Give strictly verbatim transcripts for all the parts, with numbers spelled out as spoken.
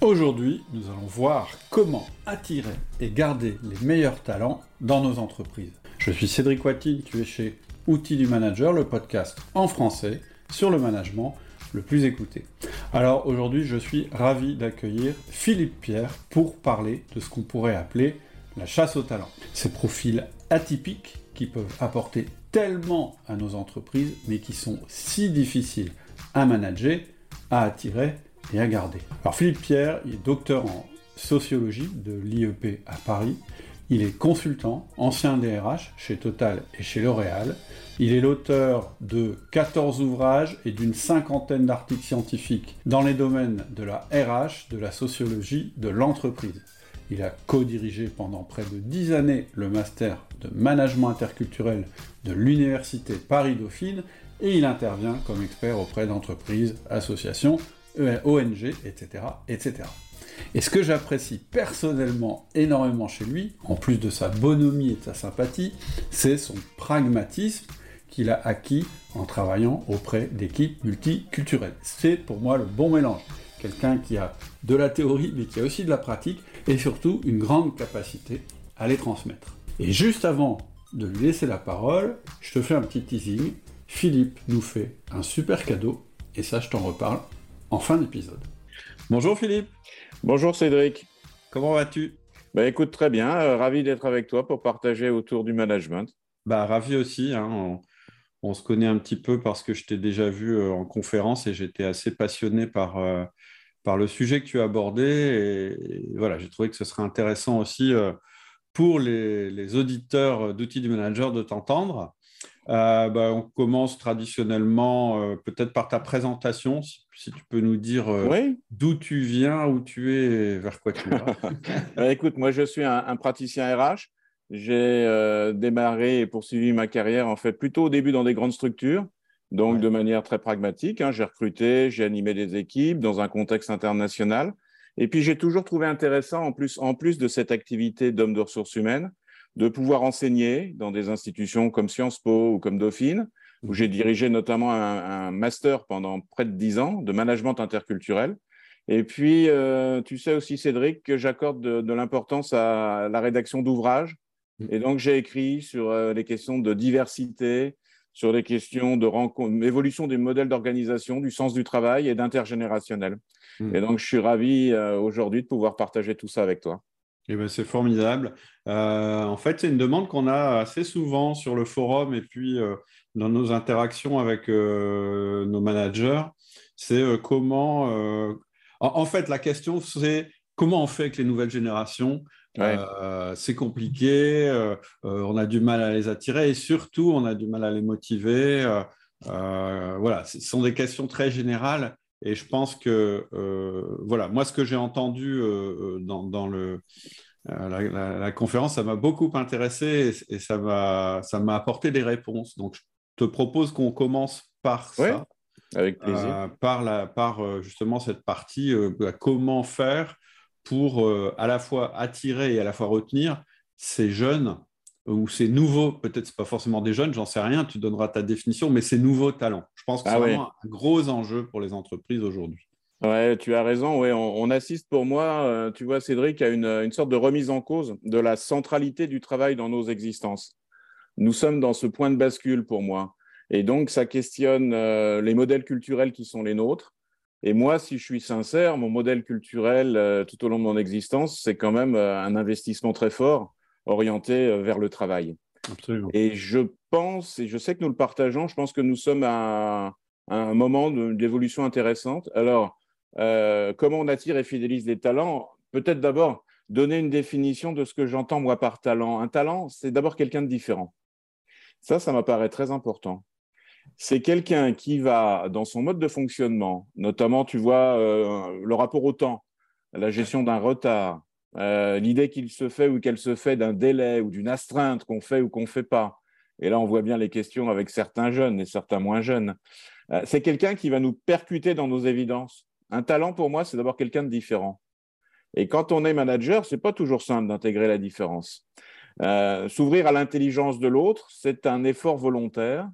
Aujourd'hui, nous allons voir comment attirer et garder les meilleurs talents dans nos entreprises. Je suis Cédric Watine, tu es chez Outils du Manager, le podcast en français sur le management le plus écouté. Alors aujourd'hui, je suis ravi d'accueillir Philippe Pierre pour parler de ce qu'on pourrait appeler la chasse aux talents. Ces profils atypiques qui peuvent apporter tellement à nos entreprises, mais qui sont si difficiles à manager, à attirer et à garder. Alors Philippe Pierre, il est docteur en sociologie de l'I E P à Paris. Il est consultant, ancien D R H chez Total et chez L'Oréal. Il est l'auteur de quatorze ouvrages et d'une cinquantaine d'articles scientifiques dans les domaines de la R H, de la sociologie, de l'entreprise. Il a co-dirigé pendant près de dix années le master de management interculturel de l'Université Paris-Dauphine et il intervient comme expert auprès d'entreprises, associations, O N G, et cetera, et cetera. Et ce que j'apprécie personnellement énormément chez lui, en plus de sa bonhomie et de sa sympathie, c'est son pragmatisme qu'il a acquis en travaillant auprès d'équipes multiculturelles. C'est pour moi le bon mélange. Quelqu'un qui a de la théorie, mais qui a aussi de la pratique, et surtout une grande capacité à les transmettre. Et juste avant de lui laisser la parole, je te fais un petit teasing. Philippe nous fait un super cadeau, et ça je t'en reparle en fin d'épisode. Bonjour Philippe. Bonjour Cédric. Comment vas-tu ? Bah, écoute, très bien, euh, ravi d'être avec toi pour partager autour du management. Bah, ravi aussi, hein. on, on se connaît un petit peu parce que je t'ai déjà vu euh, en conférence et j'étais assez passionné par, euh, par le sujet que tu as abordé. Et, et voilà, j'ai trouvé que ce serait intéressant aussi euh, pour les, les auditeurs d'Outils du Manager de t'entendre. Euh, bah, on commence traditionnellement euh, peut-être par ta présentation, si, si tu peux nous dire euh, Oui. d'où tu viens, où tu es, et vers quoi tu vas. Bah, écoute, moi je suis un, un praticien R H. J'ai euh, démarré et poursuivi ma carrière en fait plutôt au début dans des grandes structures, donc Ouais. de manière très pragmatique, hein. J'ai recruté, j'ai animé des équipes dans un contexte international. Et puis j'ai toujours trouvé intéressant, en plus, en plus de cette activité d'homme de ressources humaines, de pouvoir enseigner dans des institutions comme Sciences Po ou comme Dauphine, où j'ai dirigé notamment un, un master pendant près de dix ans de management interculturel. Et puis, euh, tu sais aussi, Cédric, que j'accorde de, de l'importance à la rédaction d'ouvrages. Et donc, j'ai écrit sur euh, les questions de diversité, sur les questions de rencontre, évolution des modèles d'organisation, du sens du travail et d'intergénérationnel. Mm. Et donc, je suis ravi euh, aujourd'hui de pouvoir partager tout ça avec toi. Eh ben, c'est formidable. Euh, en fait, c'est une demande qu'on a assez souvent sur le forum et puis euh, dans nos interactions avec euh, nos managers. C'est euh, comment... euh, En, en fait, la question, c'est comment on fait avec les nouvelles générations. Ouais. Euh, c'est compliqué, euh, euh, on a du mal à les attirer et surtout, on a du mal à les motiver. Euh, euh, voilà, ce sont des questions très générales. Et je pense que, euh, voilà, moi, ce que j'ai entendu euh, dans, dans le, euh, la, la, la conférence, ça m'a beaucoup intéressé et, et ça m'a, ça m'a apporté des réponses. Donc, je te propose qu'on commence par Oui, ça, avec plaisir. euh, par, la, par euh, justement cette partie, euh, bah, comment faire pour euh, à la fois attirer et à la fois retenir ces jeunes ou ces nouveaux, peut-être c'est pas forcément des jeunes, j'en sais rien, tu donneras ta définition, mais ces nouveaux talents. Je pense que c'est Ah oui. vraiment un gros enjeu pour les entreprises aujourd'hui. Ouais, tu as raison. Ouais, on, on assiste pour moi, euh, tu vois, Cédric, à une, une sorte de remise en cause de la centralité du travail dans nos existences. Nous sommes dans ce point de bascule pour moi. Et donc, ça questionne euh, les modèles culturels qui sont les nôtres. Et moi, si je suis sincère, mon modèle culturel euh, tout au long de mon existence, c'est quand même euh, un investissement très fort orienté euh, vers le travail. Absolument. Et je pense, et je sais que nous le partageons, je pense que nous sommes à, à un moment de- d'évolution intéressante. Alors, euh, comment on attire et fidélise les talents? Peut-être d'abord donner une définition de ce que j'entends moi par talent. Un talent, c'est d'abord quelqu'un de différent. Ça, ça m'apparaît très important. C'est quelqu'un qui va, dans son mode de fonctionnement, notamment, tu vois, euh, le rapport au temps, la gestion d'un retard, euh, l'idée qu'il se fait ou qu'elle se fait d'un délai ou d'une astreinte qu'on fait ou qu'on ne fait pas. Et là, on voit bien les questions avec certains jeunes et certains moins jeunes. Euh, c'est quelqu'un qui va nous percuter dans nos évidences. Un talent, pour moi, c'est d'abord quelqu'un de différent. Et quand on est manager, ce n'est pas toujours simple d'intégrer la différence. Euh, s'ouvrir à l'intelligence de l'autre, c'est un effort volontaire.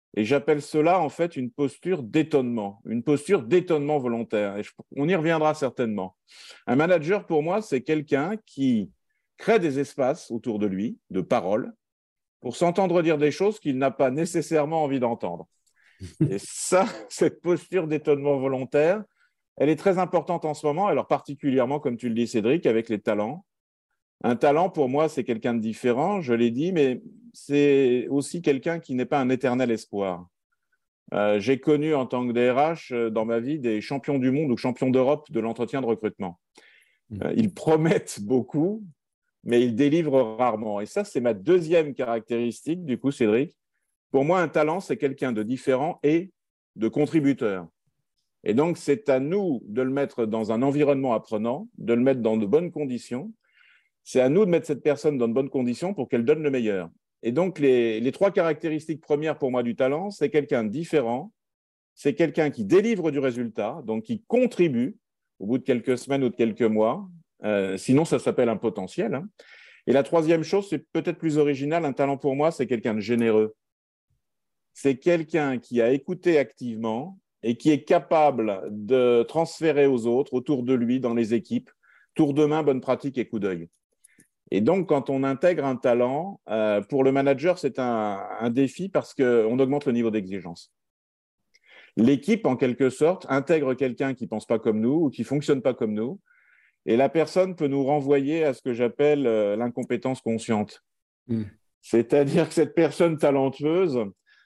Et j'appelle cela en fait une posture d'étonnement, une posture d'étonnement volontaire. Et je, on y reviendra certainement. Un manager, pour moi, c'est quelqu'un qui crée des espaces autour de lui, de paroles, pour s'entendre dire des choses qu'il n'a pas nécessairement envie d'entendre. Et ça, cette posture d'étonnement volontaire, elle est très importante en ce moment, alors particulièrement, comme tu le dis, Cédric, avec les talents. Un talent, pour moi, c'est quelqu'un de différent, je l'ai dit, mais c'est aussi quelqu'un qui n'est pas un éternel espoir. Euh, j'ai connu en tant que D R H euh, dans ma vie des champions du monde ou champions d'Europe de l'entretien de recrutement. Euh, ils promettent beaucoup, mais ils délivrent rarement. Et ça, c'est ma deuxième caractéristique, du coup, Cédric. Pour moi, un talent, c'est quelqu'un de différent et de contributeur. Et donc, c'est à nous de le mettre dans un environnement apprenant, de le mettre dans de bonnes conditions. C'est à nous de mettre cette personne dans de bonnes conditions pour qu'elle donne le meilleur. Et donc, les, les trois caractéristiques premières pour moi du talent, c'est quelqu'un de différent, c'est quelqu'un qui délivre du résultat, donc qui contribue au bout de quelques semaines ou de quelques mois. Euh, sinon, ça s'appelle un potentiel. Hein. Et la troisième chose, c'est peut-être plus original, un talent pour moi, c'est quelqu'un de généreux. C'est quelqu'un qui a écouté activement et qui est capable de transférer aux autres, autour de lui, dans les équipes, tour de main, bonne pratique et coup d'œil. Et donc, quand on intègre un talent, euh, pour le manager, c'est un, un défi parce qu'on augmente le niveau d'exigence. L'équipe, en quelque sorte, intègre quelqu'un qui ne pense pas comme nous ou qui ne fonctionne pas comme nous. Et la personne peut nous renvoyer à ce que j'appelle euh, l'incompétence consciente. Mmh. C'est-à-dire que cette personne talentueuse,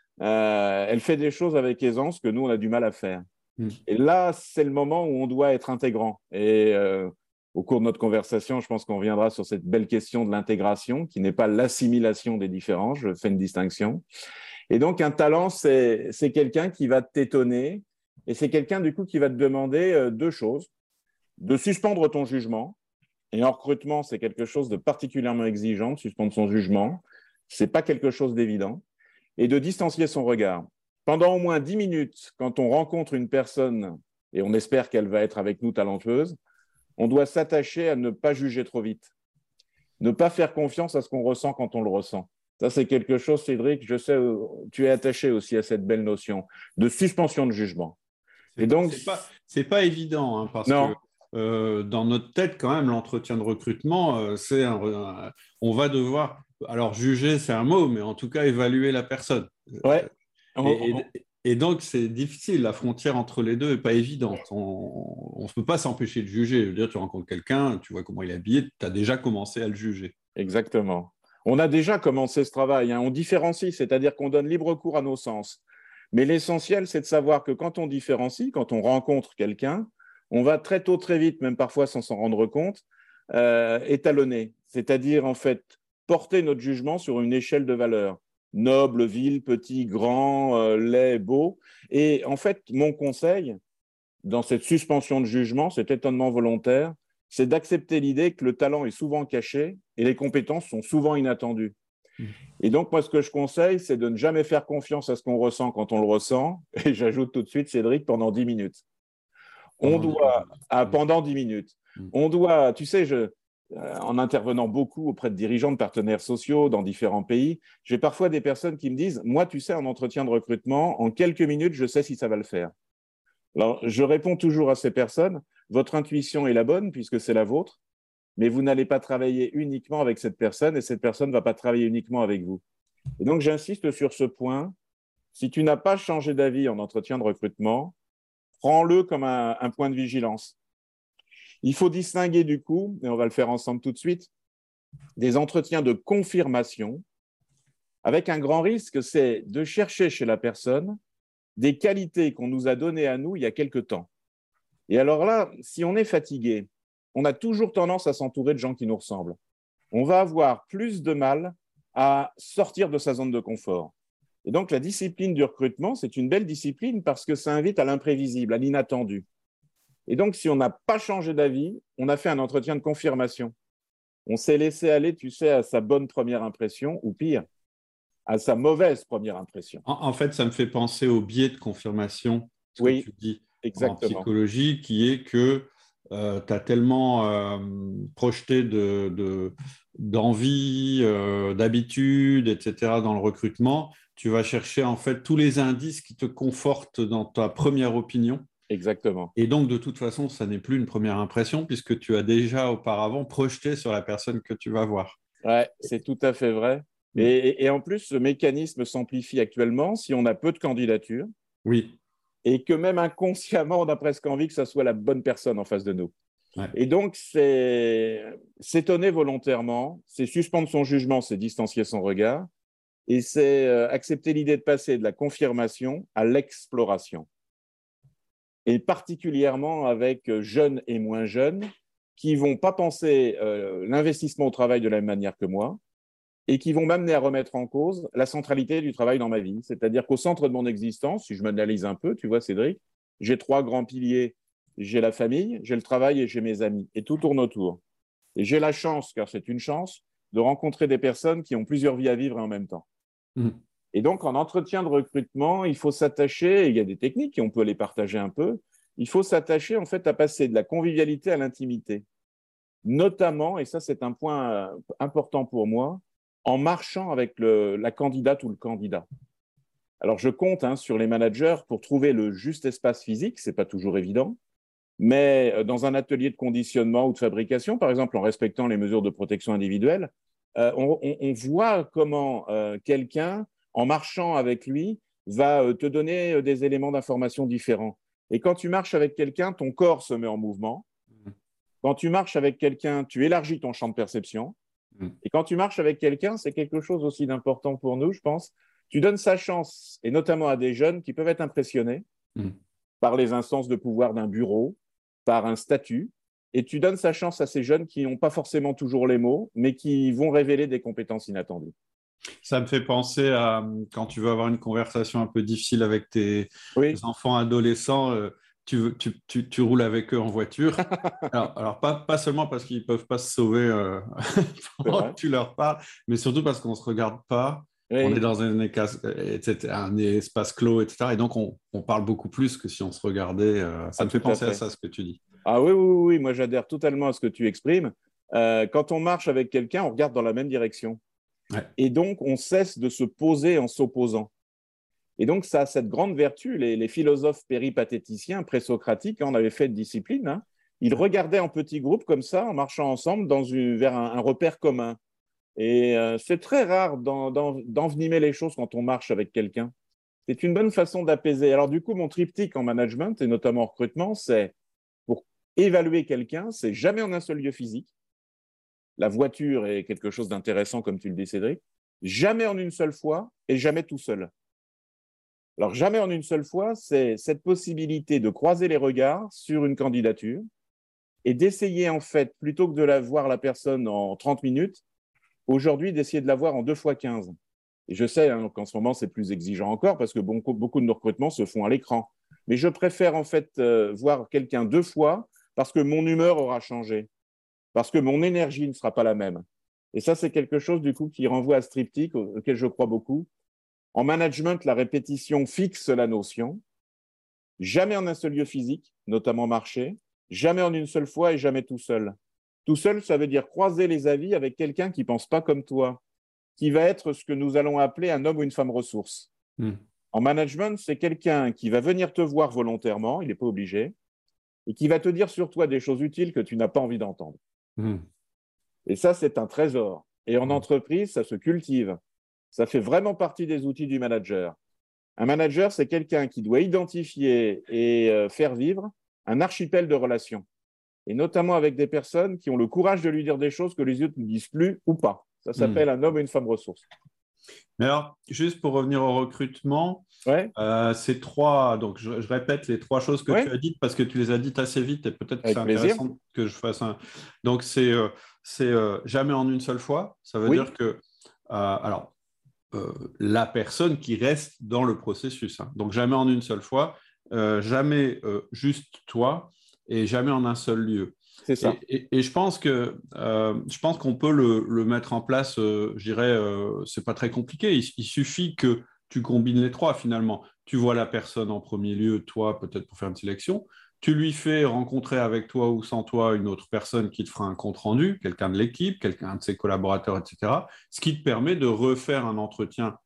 euh, elle fait des choses avec aisance que nous, on a du mal à faire. Mmh. Et là, c'est le moment où on doit être intégrant. Et euh, au cours de notre conversation, je pense qu'on reviendra sur cette belle question de l'intégration, qui n'est pas l'assimilation des différences, je fais une distinction. Et donc, un talent, c'est, c'est quelqu'un qui va t'étonner, et c'est quelqu'un, du coup, qui va te demander euh, deux choses. De suspendre ton jugement, et en recrutement, c'est quelque chose de particulièrement exigeant, de suspendre son jugement, ce n'est pas quelque chose d'évident, et de distancier son regard. Pendant au moins dix minutes, quand on rencontre une personne, et on espère qu'elle va être avec nous talentueuse, on doit s'attacher à ne pas juger trop vite, ne pas faire confiance à ce qu'on ressent quand on le ressent. Ça, c'est quelque chose, Cédric, je sais, tu es attaché aussi à cette belle notion de suspension de jugement. C'est, et donc, c'est pas, c'est pas évident, hein, parce non. que euh, dans notre tête, quand même, l'entretien de recrutement, euh, c'est un, un, on va devoir, alors juger, c'est un mot, mais en tout cas évaluer la personne. Ouais. Et, et, et donc, c'est difficile. La frontière entre les deux n'est pas évidente. On ne peut pas s'empêcher de juger. Je veux dire, tu rencontres quelqu'un, tu vois comment il est habillé, tu as déjà commencé à le juger. Exactement. On a déjà commencé ce travail. Hein. On différencie, c'est-à-dire qu'on donne libre cours à nos sens. Mais l'essentiel, c'est de savoir que quand on différencie, quand on rencontre quelqu'un, on va très tôt, très vite, même parfois sans s'en rendre compte, euh, étalonner. C'est-à-dire, en fait, porter notre jugement sur une échelle de valeurs. Noble, vil, petit, grand, euh, laid, beau. Et en fait, mon conseil, dans cette suspension de jugement, cet étonnement volontaire, c'est d'accepter l'idée que le talent est souvent caché et les compétences sont souvent inattendues. Mmh. Et donc, moi, ce que je conseille, c'est de ne jamais faire confiance à ce qu'on ressent quand on le ressent. Et j'ajoute tout de suite, Cédric, pendant dix minutes. On pendant doit, dix ah, pendant dix minutes, mmh. on doit, tu sais, je, euh, en intervenant beaucoup auprès de dirigeants, de partenaires sociaux dans différents pays, j'ai parfois des personnes qui me disent, moi, tu sais, en entretien de recrutement, en quelques minutes, je sais si ça va le faire. Alors, je réponds toujours à ces personnes, votre intuition est la bonne puisque c'est la vôtre, mais vous n'allez pas travailler uniquement avec cette personne et cette personne ne va pas travailler uniquement avec vous. Et donc, j'insiste sur ce point. Si tu n'as pas changé d'avis en entretien de recrutement, prends-le comme un, un point de vigilance. Il faut distinguer du coup, et on va le faire ensemble tout de suite, des entretiens de confirmation avec un grand risque, c'est de chercher chez la personne des qualités qu'on nous a données à nous il y a quelque temps. Et alors là, si on est fatigué, on a toujours tendance à s'entourer de gens qui nous ressemblent. On va avoir plus de mal à sortir de sa zone de confort. Et donc, la discipline du recrutement, c'est une belle discipline parce que ça invite à l'imprévisible, à l'inattendu. Et donc, si on n'a pas changé d'avis, on a fait un entretien de confirmation. On s'est laissé aller, tu sais, à sa bonne première impression, ou pire, à sa mauvaise première impression. En, en fait, ça me fait penser au biais de confirmation, ce oui, que tu dis exactement. En psychologie, qui est que euh, tu as tellement euh, projeté de, de, d'envie, euh, d'habitude, et cetera dans le recrutement, tu vas chercher en fait tous les indices qui te confortent dans ta première opinion. Exactement. Et donc, de toute façon, ça n'est plus une première impression puisque tu as déjà auparavant projeté sur la personne que tu vas voir. Ouais, c'est tout à fait vrai. Et, et, et en plus, ce mécanisme s'amplifie actuellement si on a peu de candidatures. Oui. Et que même inconsciemment, on a presque envie que ça soit la bonne personne en face de nous. Ouais. Et donc, c'est s'étonner volontairement, c'est suspendre son jugement, c'est distancier son regard, et c'est euh, accepter l'idée de passer de la confirmation à l'exploration. Et particulièrement avec jeunes et moins jeunes qui ne vont pas penser euh, l'investissement au travail de la même manière que moi et qui vont m'amener à remettre en cause la centralité du travail dans ma vie. C'est-à-dire qu'au centre de mon existence, si je m'analyse un peu, tu vois Cédric, j'ai trois grands piliers. J'ai la famille, j'ai le travail et j'ai mes amis. Et tout tourne autour. Et j'ai la chance, car c'est une chance, de rencontrer des personnes qui ont plusieurs vies à vivre en même temps. Mmh. Et donc, en entretien de recrutement, il faut s'attacher, et il y a des techniques, et on peut les partager un peu, il faut s'attacher en fait à passer de la convivialité à l'intimité. Notamment, et ça c'est un point important pour moi, en marchant avec le, la candidate ou le candidat. Alors, je compte hein, sur les managers pour trouver le juste espace physique, ce n'est pas toujours évident, mais dans un atelier de conditionnement ou de fabrication, par exemple en respectant les mesures de protection individuelle, euh, on, on, on voit comment euh, quelqu'un, en marchant avec lui, va te donner des éléments d'information différents. Et quand tu marches avec quelqu'un, ton corps se met en mouvement. Quand tu marches avec quelqu'un, tu élargis ton champ de perception. Et quand tu marches avec quelqu'un, c'est quelque chose aussi d'important pour nous, je pense. Tu donnes sa chance, et notamment à des jeunes qui peuvent être impressionnés mmh. par les instances de pouvoir d'un bureau, par un statut, et tu donnes sa chance à ces jeunes qui n'ont pas forcément toujours les mots, mais qui vont révéler des compétences inattendues. Ça me fait penser à quand tu veux avoir une conversation un peu difficile avec tes oui. enfants adolescents, euh, tu, tu, tu, tu roules avec eux en voiture. alors, alors pas, pas seulement parce qu'ils ne peuvent pas se sauver euh, pendant que tu leur parles, mais surtout parce qu'on ne se regarde pas. Oui. On est dans un, un espace clos, et cetera. Et donc, on, on parle beaucoup plus que si on se regardait. Euh, ça ah, me fait penser à, à ça, ce que tu dis. Ah oui, oui, oui, moi j'adhère totalement à ce que tu exprimes. Euh, quand on marche avec quelqu'un, on regarde dans la même direction. Ouais. Et donc, on cesse de se poser en s'opposant. Et donc, ça a cette grande vertu. Les, les philosophes péripatéticiens présocratiques, on avait fait de discipline, hein, ils regardaient en petits groupes comme ça, en marchant ensemble dans une, vers un, un repère commun. Et euh, c'est très rare d'en, d'en, d'envenimer les choses quand on marche avec quelqu'un. C'est une bonne façon d'apaiser. Alors, du coup, mon triptyque en management, et notamment en recrutement, c'est pour évaluer quelqu'un, c'est jamais en un seul lieu physique. La voiture est quelque chose d'intéressant, comme tu le dis, Cédric. Jamais en une seule fois et jamais tout seul. Alors, jamais en une seule fois, c'est cette possibilité de croiser les regards sur une candidature et d'essayer, en fait, plutôt que de la voir la personne en trente minutes, aujourd'hui, d'essayer de la voir en deux fois quinze. Et je sais hein, qu'en ce moment, c'est plus exigeant encore parce que beaucoup, beaucoup de nos recrutements se font à l'écran. Mais je préfère, en fait, euh, voir quelqu'un deux fois parce que mon humeur aura changé, parce que mon énergie ne sera pas la même. Et ça, c'est quelque chose, du coup, qui renvoie à ce triptyque auquel je crois beaucoup. En management, la répétition fixe la notion. Jamais en un seul lieu physique, notamment marché, jamais en une seule fois et jamais tout seul. Tout seul, ça veut dire croiser les avis avec quelqu'un qui ne pense pas comme toi, qui va être ce que nous allons appeler un homme ou une femme ressource. Mmh. En management, c'est quelqu'un qui va venir te voir volontairement, il n'est pas obligé, et qui va te dire sur toi des choses utiles que tu n'as pas envie d'entendre. Mmh. Et ça, c'est un trésor. Et en mmh. entreprise, ça se cultive. Ça fait vraiment partie des outils du manager. Un manager, c'est quelqu'un qui doit identifier et euh, faire vivre un archipel de relations. Et notamment avec des personnes qui ont le courage de lui dire des choses que les autres ne disent plus ou pas. Ça s'appelle mmh. un homme et une femme ressource. Mais alors, juste pour revenir au recrutement, ouais. euh, ces trois, donc je, je répète les trois choses que ouais. tu as dites parce que tu les as dites assez vite et peut-être que avec c'est plaisir. Intéressant que je fasse un. Donc, c'est, euh, c'est euh, jamais en une seule fois. Ça veut oui. dire que, euh, alors, euh, la personne qui reste dans le processus. Hein. Donc, jamais en une seule fois, euh, jamais euh, juste toi et jamais en un seul lieu. C'est ça. Et, et, et je pense que euh, je pense qu'on peut le, le mettre en place. Euh, je dirais, euh, c'est pas très compliqué. Il, il suffit que tu combines les trois finalement. Tu vois la personne en premier lieu, toi peut-être pour faire une sélection. Tu lui fais rencontrer avec toi ou sans toi une autre personne qui te fera un compte rendu, quelqu'un de l'équipe, quelqu'un de ses collaborateurs, et cetera. Ce qui te permet de refaire un entretien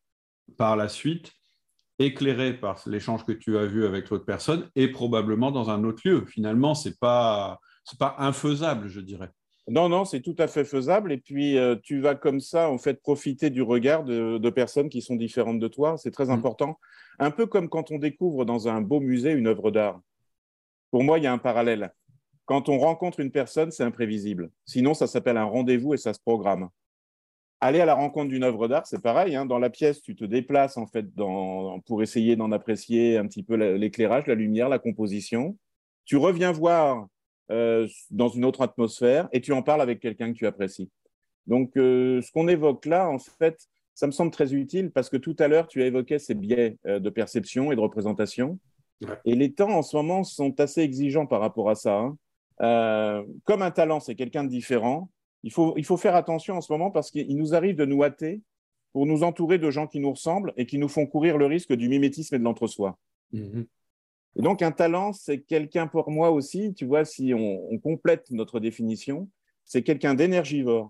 par la suite, éclairé par l'échange que tu as vu avec l'autre personne et probablement dans un autre lieu. Finalement, ce n'est pas, c'est pas infaisable, je dirais. Non, non, c'est tout à fait faisable. Et puis, euh, tu vas comme ça, en fait, profiter du regard de, de personnes qui sont différentes de toi. C'est très Mm. important. Un peu comme quand on découvre dans un beau musée une œuvre d'art. Pour moi, il y a un parallèle. Quand on rencontre une personne, c'est imprévisible. Sinon, ça s'appelle un rendez-vous et ça se programme. Aller à la rencontre d'une œuvre d'art, c'est pareil. Hein. Dans la pièce, tu te déplaces en fait dans, pour essayer d'en apprécier un petit peu l'éclairage, la lumière, la composition. Tu reviens voir euh, dans une autre atmosphère et tu en parles avec quelqu'un que tu apprécies. Donc, euh, ce qu'on évoque là, en fait, ça me semble très utile parce que tout à l'heure, tu as évoqué ces biais euh, de perception et de représentation. Ouais. Et les temps, en ce moment, sont assez exigeants par rapport à ça. Hein. Euh, comme un talent, c'est quelqu'un de différent. Il faut, il faut faire attention en ce moment parce qu'il nous arrive de nous hâter pour nous entourer de gens qui nous ressemblent et qui nous font courir le risque du mimétisme et de l'entre-soi. Mm-hmm. Et donc, un talent, c'est quelqu'un pour moi aussi, tu vois, si on, on complète notre définition, c'est quelqu'un d'énergivore.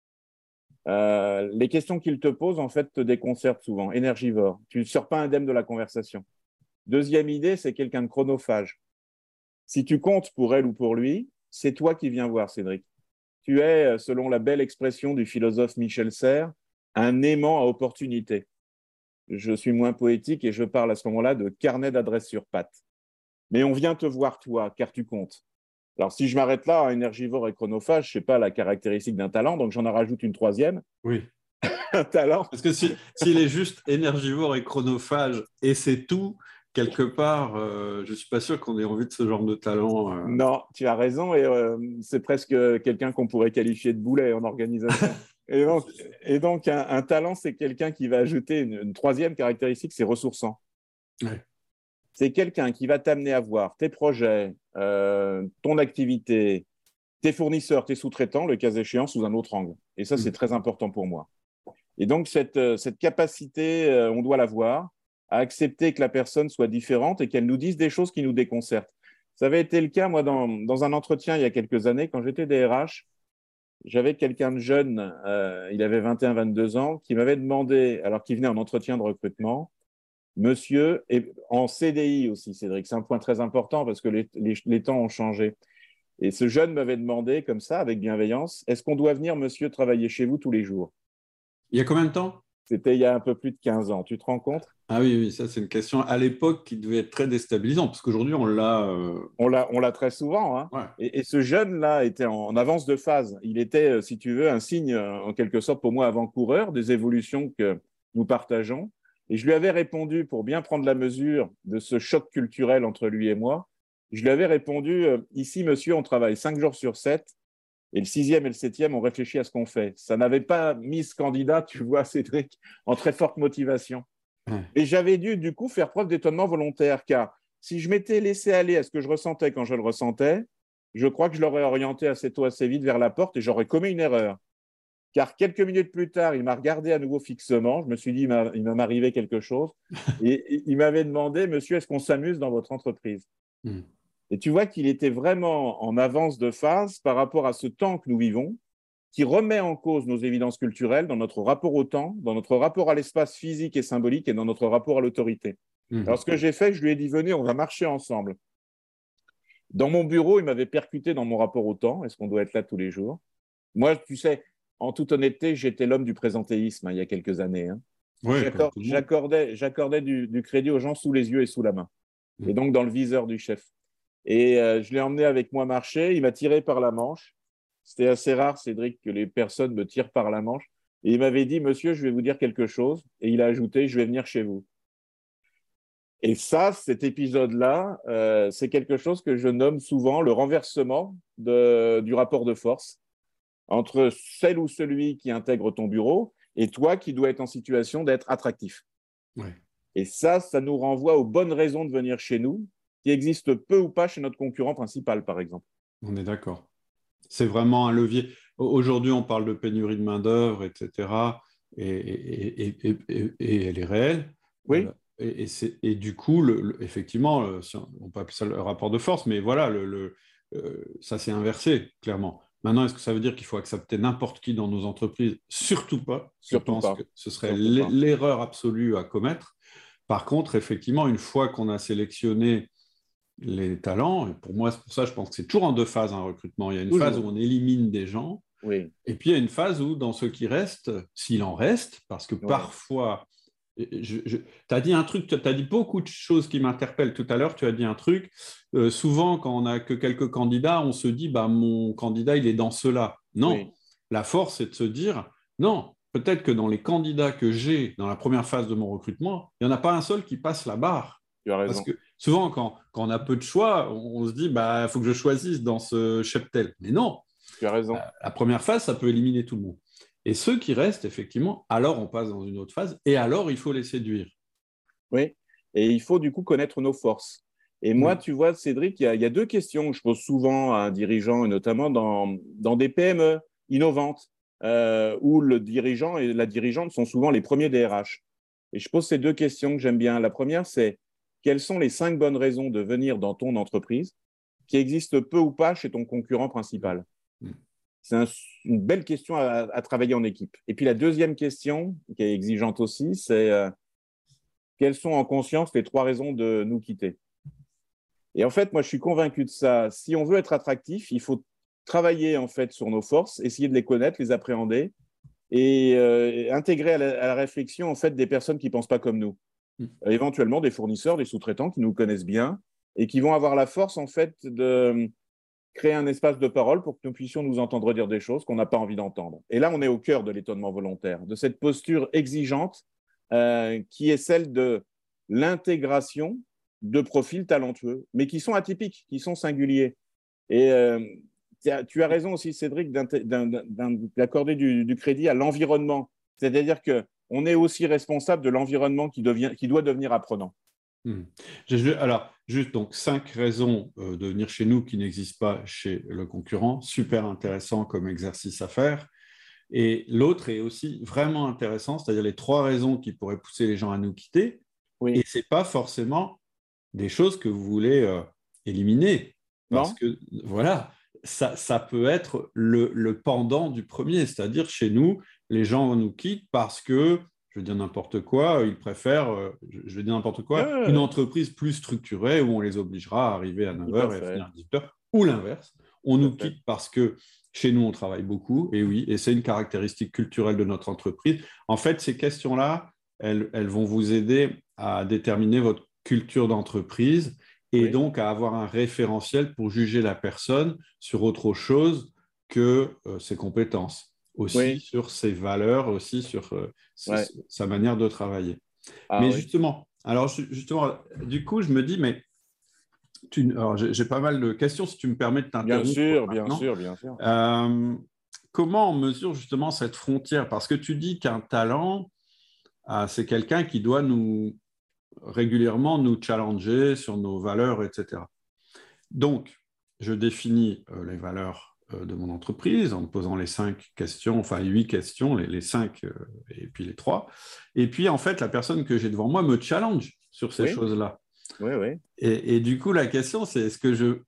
Euh, les questions qu'il te pose, en fait, te déconcertent souvent. Énergivore. Tu ne sors pas indemne de la conversation. Deuxième idée, c'est quelqu'un de chronophage. Si tu comptes pour elle ou pour lui, c'est toi qui viens voir, Cédric. Tu es, selon la belle expression du philosophe Michel Serres, un aimant à opportunité. Je suis moins poétique et je parle à ce moment-là de carnet d'adresse sur pattes. Mais on vient te voir, toi, car tu comptes. Alors, si je m'arrête là, énergivore et chronophage, je ne sais pas la caractéristique d'un talent, donc j'en rajoute une troisième. Oui. Un talent. Parce que si, s'il est juste énergivore et chronophage et c'est tout, quelque part, euh, je ne suis pas sûr qu'on ait envie de ce genre de talent. Euh... Non, tu as raison, et euh, c'est presque quelqu'un qu'on pourrait qualifier de boulet en organisation. et donc, et donc un, un talent, c'est quelqu'un qui va ajouter une, une troisième caractéristique, c'est ressourçant. Ouais. C'est quelqu'un qui va t'amener à voir tes projets, euh, ton activité, tes fournisseurs, tes sous-traitants, le cas échéant, sous un autre angle. Et ça, c'est mmh. très important pour moi. Et donc, cette, cette capacité, euh, on doit l'avoir, à accepter que la personne soit différente et qu'elle nous dise des choses qui nous déconcertent. Ça avait été le cas, moi, dans, dans un entretien il y a quelques années, quand j'étais D R H, j'avais quelqu'un de jeune, euh, il avait vingt et un vingt-deux ans, qui m'avait demandé, alors qu'il venait en entretien de recrutement, monsieur, et en C D I aussi, Cédric, c'est un point très important parce que les, les, les temps ont changé. Et ce jeune m'avait demandé, comme ça, avec bienveillance, est-ce qu'on doit venir, monsieur, travailler chez vous tous les jours? Il y a combien de temps? C'était il y a un peu plus de quinze ans. Tu te rends compte? Ah oui, oui, ça c'est une question à l'époque qui devait être très déstabilisante, parce qu'aujourd'hui on l'a… Euh... On l'a, on l'a très souvent. Hein. Ouais. Et, et ce jeune-là était en, en avance de phase. Il était, si tu veux, un signe, en quelque sorte, pour moi, avant-coureur des évolutions que nous partageons. Et je lui avais répondu, pour bien prendre la mesure de ce choc culturel entre lui et moi, je lui avais répondu, ici, monsieur, on travaille cinq jours sur sept, et le sixième et le septième, on réfléchit à ce qu'on fait. Ça n'avait pas mis ce candidat, tu vois, Cédric, en très forte motivation. Ouais. Et j'avais dû, du coup, faire preuve d'étonnement volontaire, car si je m'étais laissé aller à ce que je ressentais quand je le ressentais, je crois que je l'aurais orienté assez tôt, assez vite vers la porte et j'aurais commis une erreur. Car quelques minutes plus tard, il m'a regardé à nouveau fixement. Je me suis dit, il m'a, il m'a arrivé quelque chose. Et il m'avait demandé, monsieur, est-ce qu'on s'amuse dans votre entreprise? mm. Et tu vois qu'il était vraiment en avance de phase par rapport à ce temps que nous vivons, qui remet en cause nos évidences culturelles dans notre rapport au temps, dans notre rapport à l'espace physique et symbolique et dans notre rapport à l'autorité. mm. Alors, ce que j'ai fait, je lui ai dit, venez, on va marcher ensemble. Dans mon bureau, il m'avait percuté dans mon rapport au temps. Est-ce qu'on doit être là tous les jours? Moi, tu sais, en toute honnêteté, j'étais l'homme du présentéisme hein, il y a quelques années. Hein. Ouais, J'accorde, j'accordais j'accordais du, du crédit aux gens sous les yeux et sous la main. Mmh. Et donc dans le viseur du chef. Et euh, je l'ai emmené avec moi marcher. Il m'a tiré par la manche. C'était assez rare, Cédric, que les personnes me tirent par la manche. Et il m'avait dit, monsieur, je vais vous dire quelque chose. Et il a ajouté, je vais venir chez vous. Et ça, cet épisode-là, euh, c'est quelque chose que je nomme souvent le renversement de, du rapport de force entre celle ou celui qui intègre ton bureau et toi qui dois être en situation d'être attractif. Ouais. Et ça, ça nous renvoie aux bonnes raisons de venir chez nous, qui existent peu ou pas chez notre concurrent principal, par exemple. On est d'accord. C'est vraiment un levier. Aujourd'hui, on parle de pénurie de main-d'œuvre, et cetera. Et, et, et, et, et, et elle est réelle. Oui. Et, et, c'est, et du coup, le, le, effectivement, le, on peut appeler ça le rapport de force, mais voilà, le, le, euh, ça s'est inversé, clairement. Maintenant, est-ce que ça veut dire qu'il faut accepter n'importe qui dans nos entreprises? Surtout pas. Surtout Je pense pas. que ce serait Surtout pas. l'erreur absolue à commettre. Par contre, effectivement, une fois qu'on a sélectionné les talents, et pour moi, c'est pour ça, je pense que c'est toujours en deux phases un recrutement. Il y a une Toujours. phase où on élimine des gens, oui. Et puis il y a une phase où, dans ceux qui restent, s'il en reste, parce que oui. parfois, je, je, tu as dit un truc, tu as dit beaucoup de choses qui m'interpellent tout à l'heure, tu as dit un truc, euh, souvent quand on n'a que quelques candidats, on se dit, bah, mon candidat, il est dans ceux-là. Non, oui. la force, c'est de se dire, non, peut-être que dans les candidats que j'ai dans la première phase de mon recrutement, il n'y en a pas un seul qui passe la barre. Tu as raison. Parce que souvent, quand, quand on a peu de choix, on, on se dit, bah, il faut que je choisisse dans ce cheptel. Mais non, tu as raison. La, la première phase, ça peut éliminer tout le monde. Et ceux qui restent, effectivement, alors on passe dans une autre phase, et alors il faut les séduire. Oui, et il faut du coup connaître nos forces. Et moi, oui. tu vois, Cédric, il y, a, il y a deux questions que je pose souvent à un dirigeant, et notamment dans, dans des P M E innovantes, euh, où le dirigeant et la dirigeante sont souvent les premiers D R H. Et je pose ces deux questions que j'aime bien. La première, c'est quelles sont les cinq bonnes raisons de venir dans ton entreprise qui existent peu ou pas chez ton concurrent principal? mmh. C'est un, une belle question à, à travailler en équipe. Et puis la deuxième question, qui est exigeante aussi, c'est euh, quelles sont en conscience les trois raisons de nous quitter? Et en fait, moi, je suis convaincu de ça. Si on veut être attractif, il faut travailler en fait sur nos forces, essayer de les connaître, les appréhender et euh, intégrer à la, à la réflexion en fait des personnes qui ne pensent pas comme nous. Mmh. Euh, éventuellement des fournisseurs, des sous-traitants qui nous connaissent bien et qui vont avoir la force en fait de créer un espace de parole pour que nous puissions nous entendre dire des choses qu'on n'a pas envie d'entendre. Et là, on est au cœur de l'étonnement volontaire, de cette posture exigeante euh, qui est celle de l'intégration de profils talentueux, mais qui sont atypiques, qui sont singuliers. Et euh, tu as raison aussi, Cédric, d'accorder du, du crédit à l'environnement. C'est-à-dire qu'on est aussi responsable de l'environnement qui, devient, qui doit devenir apprenant. Mmh. Alors, juste donc cinq raisons euh, de venir chez nous qui n'existent pas chez le concurrent. Super intéressant comme exercice à faire. Et l'autre est aussi vraiment intéressant, c'est-à-dire les trois raisons qui pourraient pousser les gens à nous quitter. Oui. Et ce n'est pas forcément des choses que vous voulez euh, éliminer. Parce non. que, voilà, ça, ça peut être le, le pendant du premier. C'est-à-dire, chez nous, les gens nous quittent parce que je veux dire n'importe quoi, ils préfèrent, euh, je veux dire n'importe quoi, euh... une entreprise plus structurée où on les obligera à arriver à neuf heures et à finir à dix-huit heures, ou l'inverse. On Tout nous quitte fait. Parce que chez nous, on travaille beaucoup, et oui, et c'est une caractéristique culturelle de notre entreprise. En fait, ces questions-là, elles, elles vont vous aider à déterminer votre culture d'entreprise et oui. donc à avoir un référentiel pour juger la personne sur autre chose que euh, ses compétences. Aussi oui. sur ses valeurs, aussi sur euh, ouais. sa manière de travailler. Ah, mais oui. justement, alors justement, du coup, je me dis, mais tu, alors j'ai, j'ai pas mal de questions, si tu me permets de t'interrompre. Bien sûr, maintenant. bien sûr, bien sûr. Euh, comment on mesure justement cette frontière? Parce que tu dis qu'un talent, euh, c'est quelqu'un qui doit nous régulièrement nous challenger sur nos valeurs, et cetera. Donc, je définis euh, les valeurs de mon entreprise en me posant les cinq questions, enfin les huit questions, les, les cinq euh, et puis les trois. Et puis, en fait, la personne que j'ai devant moi me challenge sur ces oui. choses-là. Oui, oui. Et, et du coup, la question, c'est est-ce que je,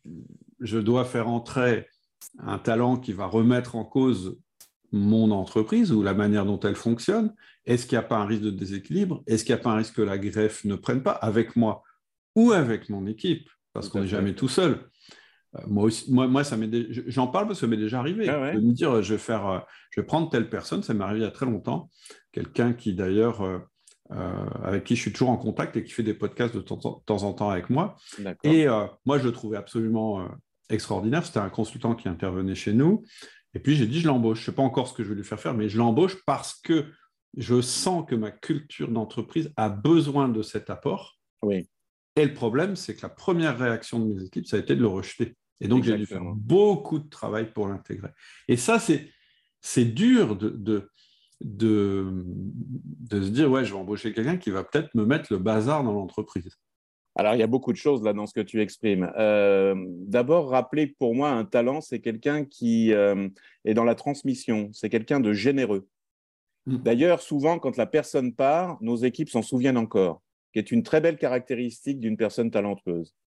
je dois faire entrer un talent qui va remettre en cause mon entreprise ou la manière dont elle fonctionne? Est-ce qu'il n'y a pas un risque de déséquilibre? Est-ce qu'il n'y a pas un risque que la greffe ne prenne pas avec moi ou avec mon équipe? Parce tout qu'on n'est jamais tout seul. Moi, aussi, moi, moi ça m'est dé... j'en parle parce que ça m'est déjà arrivé ah ouais. de me dire je vais, faire, je vais prendre telle personne, ça m'est arrivé il y a très longtemps, quelqu'un qui d'ailleurs, euh, euh, avec qui je suis toujours en contact et qui fait des podcasts de temps, temps en temps avec moi. D'accord. Et euh, moi, je le trouvais absolument euh, extraordinaire. C'était un consultant qui intervenait chez nous. Et puis, j'ai dit, je l'embauche. Je ne sais pas encore ce que je vais lui faire faire, mais je l'embauche parce que je sens que ma culture d'entreprise a besoin de cet apport. Oui. Et le problème, c'est que la première réaction de mes équipes, ça a été de le rejeter. Et donc, Exactement. J'ai dû faire beaucoup de travail pour l'intégrer. Et ça, c'est, c'est dur de, de, de, de se dire, ouais, je vais embaucher quelqu'un qui va peut-être me mettre le bazar dans l'entreprise. Alors, il y a beaucoup de choses là dans ce que tu exprimes. Euh, d'abord, rappeler que pour moi, un talent, c'est quelqu'un qui euh, est dans la transmission. C'est quelqu'un de généreux. Mmh. D'ailleurs, souvent, quand la personne part, nos équipes s'en souviennent encore, qui est une très belle caractéristique d'une personne talentueuse.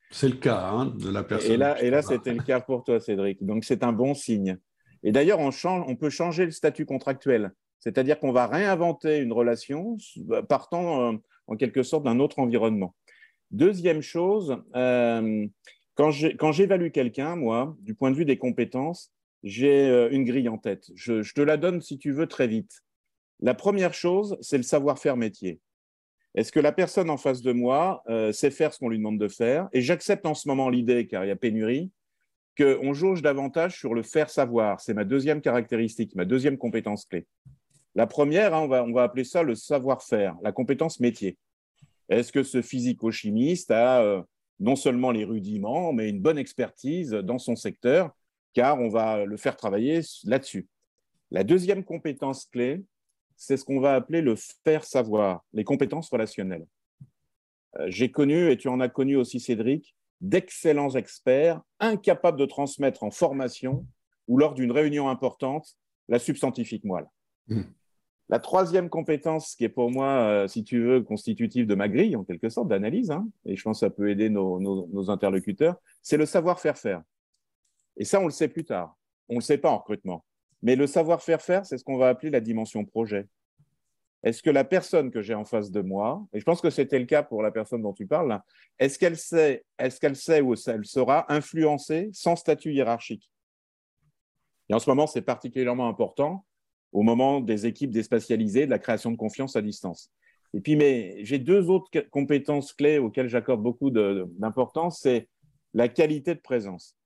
C'est le cas hein, de la personne. Et là, et là c'était le cas pour toi, Cédric. Donc, c'est un bon signe. Et d'ailleurs, on, change, on peut changer le statut contractuel. C'est-à-dire qu'on va réinventer une relation partant, euh, en quelque sorte, d'un autre environnement. Deuxième chose, euh, quand j'évalue quelqu'un, moi, du point de vue des compétences, j'ai euh, une grille en tête. Je, je te la donne, si tu veux, très vite. La première chose, c'est le savoir-faire métier. Est-ce que la personne en face de moi euh, sait faire ce qu'on lui demande de faire? Et j'accepte en ce moment l'idée, car il y a pénurie, qu'on jauge davantage sur le faire-savoir. C'est ma deuxième caractéristique, ma deuxième compétence clé. La première, hein, on, va, on va appeler ça le savoir-faire, la compétence métier. Est-ce que ce physico-chimiste a euh, non seulement les rudiments, mais une bonne expertise dans son secteur, car on va le faire travailler là-dessus. La deuxième compétence clé, c'est ce qu'on va appeler le faire-savoir, les compétences relationnelles. Euh, j'ai connu, et tu en as connu aussi, Cédric, d'excellents experts incapables de transmettre en formation ou lors d'une réunion importante la substantifique moelle. Mmh. La troisième compétence qui est pour moi, euh, si tu veux, constitutive de ma grille, en quelque sorte, d'analyse, hein, et je pense que ça peut aider nos, nos, nos interlocuteurs, c'est le savoir-faire-faire. Et ça, on le sait plus tard. On ne le sait pas en recrutement. Mais le savoir-faire-faire, c'est ce qu'on va appeler la dimension projet. Est-ce que la personne que j'ai en face de moi, et je pense que c'était le cas pour la personne dont tu parles, est-ce qu'elle sait, est-ce qu'elle sait ou elle sera influencée sans statut hiérarchique? Et en ce moment, c'est particulièrement important au moment des équipes déspatialisées, de la création de confiance à distance. Et puis, mais j'ai deux autres compétences clés auxquelles j'accorde beaucoup d'importance, c'est la qualité de présence.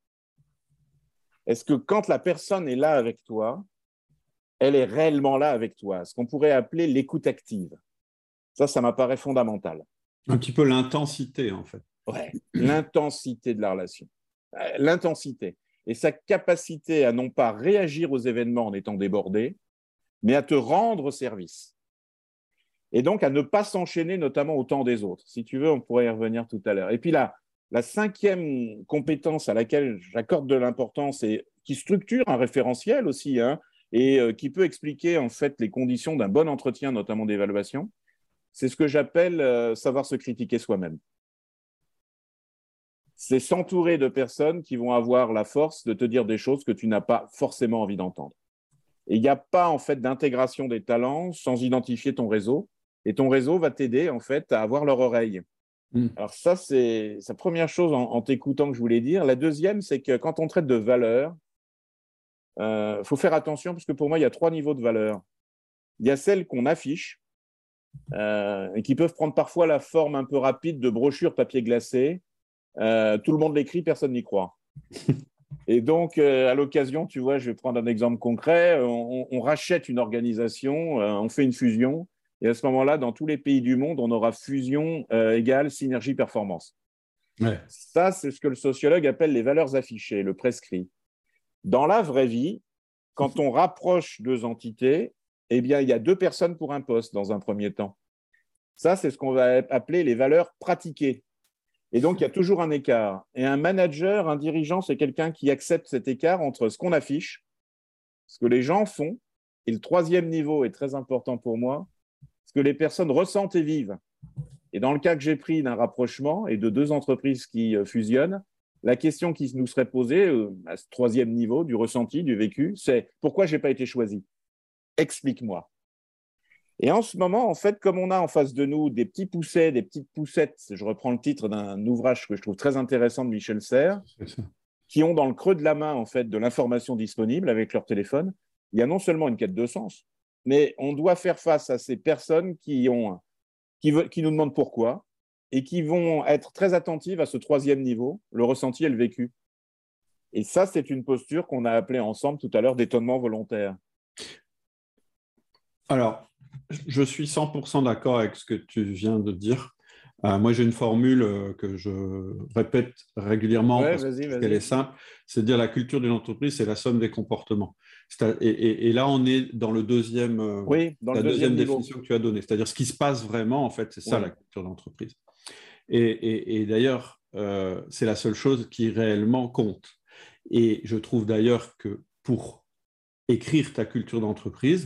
Est-ce que quand la personne est là avec toi, elle est réellement là avec toi, ce qu'on pourrait appeler l'écoute active? Ça, ça m'apparaît fondamental. Un petit peu l'intensité, en fait. Ouais, l'intensité de la relation. L'intensité. Et sa capacité à non pas réagir aux événements en étant débordé, mais à te rendre service. Et donc, à ne pas s'enchaîner, notamment au temps des autres. Si tu veux, on pourrait y revenir tout à l'heure. Et puis là, la cinquième compétence à laquelle j'accorde de l'importance et qui structure un référentiel aussi, hein, et euh, qui peut expliquer en fait les conditions d'un bon entretien, notamment d'évaluation, c'est ce que j'appelle euh, savoir se critiquer soi-même. C'est s'entourer de personnes qui vont avoir la force de te dire des choses que tu n'as pas forcément envie d'entendre. Et il n'y a pas en fait d'intégration des talents sans identifier ton réseau. Et ton réseau va t'aider en fait à avoir leur oreille. Mmh. Alors ça, c'est la première chose en, en t'écoutant que je voulais dire. La deuxième, c'est que quand on traite de valeur, il euh, faut faire attention parce que pour moi, il y a trois niveaux de valeur. Il y a celles qu'on affiche euh, et qui peuvent prendre parfois la forme un peu rapide de brochures papier glacé. Euh, tout le monde l'écrit, personne n'y croit. Et donc, euh, à l'occasion, tu vois, je vais prendre un exemple concret, on, on rachète une organisation, euh, on fait une fusion, et à ce moment-là, dans tous les pays du monde, on aura fusion euh, égale synergie performance. Ouais. Ça, c'est ce que le sociologue appelle les valeurs affichées, le prescrit. Dans la vraie vie, quand on rapproche deux entités, eh bien, il y a deux personnes pour un poste dans un premier temps. Ça, c'est ce qu'on va appeler les valeurs pratiquées. Et donc, il y a toujours un écart. Et un manager, un dirigeant, c'est quelqu'un qui accepte cet écart entre ce qu'on affiche, ce que les gens font, et le troisième niveau est très important pour moi, ce que les personnes ressentent et vivent. Et dans le cas que j'ai pris d'un rapprochement et de deux entreprises qui fusionnent, la question qui nous serait posée à ce troisième niveau du ressenti, du vécu, c'est « Pourquoi je n'ai pas été choisi? Explique-moi ». Et en ce moment, en fait, comme on a en face de nous des petits poussets, des petites poussettes, je reprends le titre d'un ouvrage que je trouve très intéressant de Michel Serres, qui ont dans le creux de la main, en fait, de l'information disponible avec leur téléphone, il y a non seulement une quête de sens, mais on doit faire face à ces personnes qui, ont, qui, veulent, qui nous demandent pourquoi et qui vont être très attentives à ce troisième niveau, le ressenti et le vécu. Et ça, c'est une posture qu'on a appelée ensemble tout à l'heure d'étonnement volontaire. Alors, je suis cent pour cent d'accord avec ce que tu viens de dire. Euh, moi, j'ai une formule euh, que je répète régulièrement ouais, parce vas-y, vas-y. qu'elle est simple, c'est de dire la culture d'une entreprise, c'est la somme des comportements. Et, et, et là, on est dans, le deuxième, euh, oui, dans la le deuxième, deuxième niveau. définition que tu as donnée, c'est-à-dire ce qui se passe vraiment, en fait, c'est ça oui. La culture d'entreprise. Et, et, et d'ailleurs, euh, c'est la seule chose qui réellement compte. Et je trouve d'ailleurs que pour écrire ta culture d'entreprise,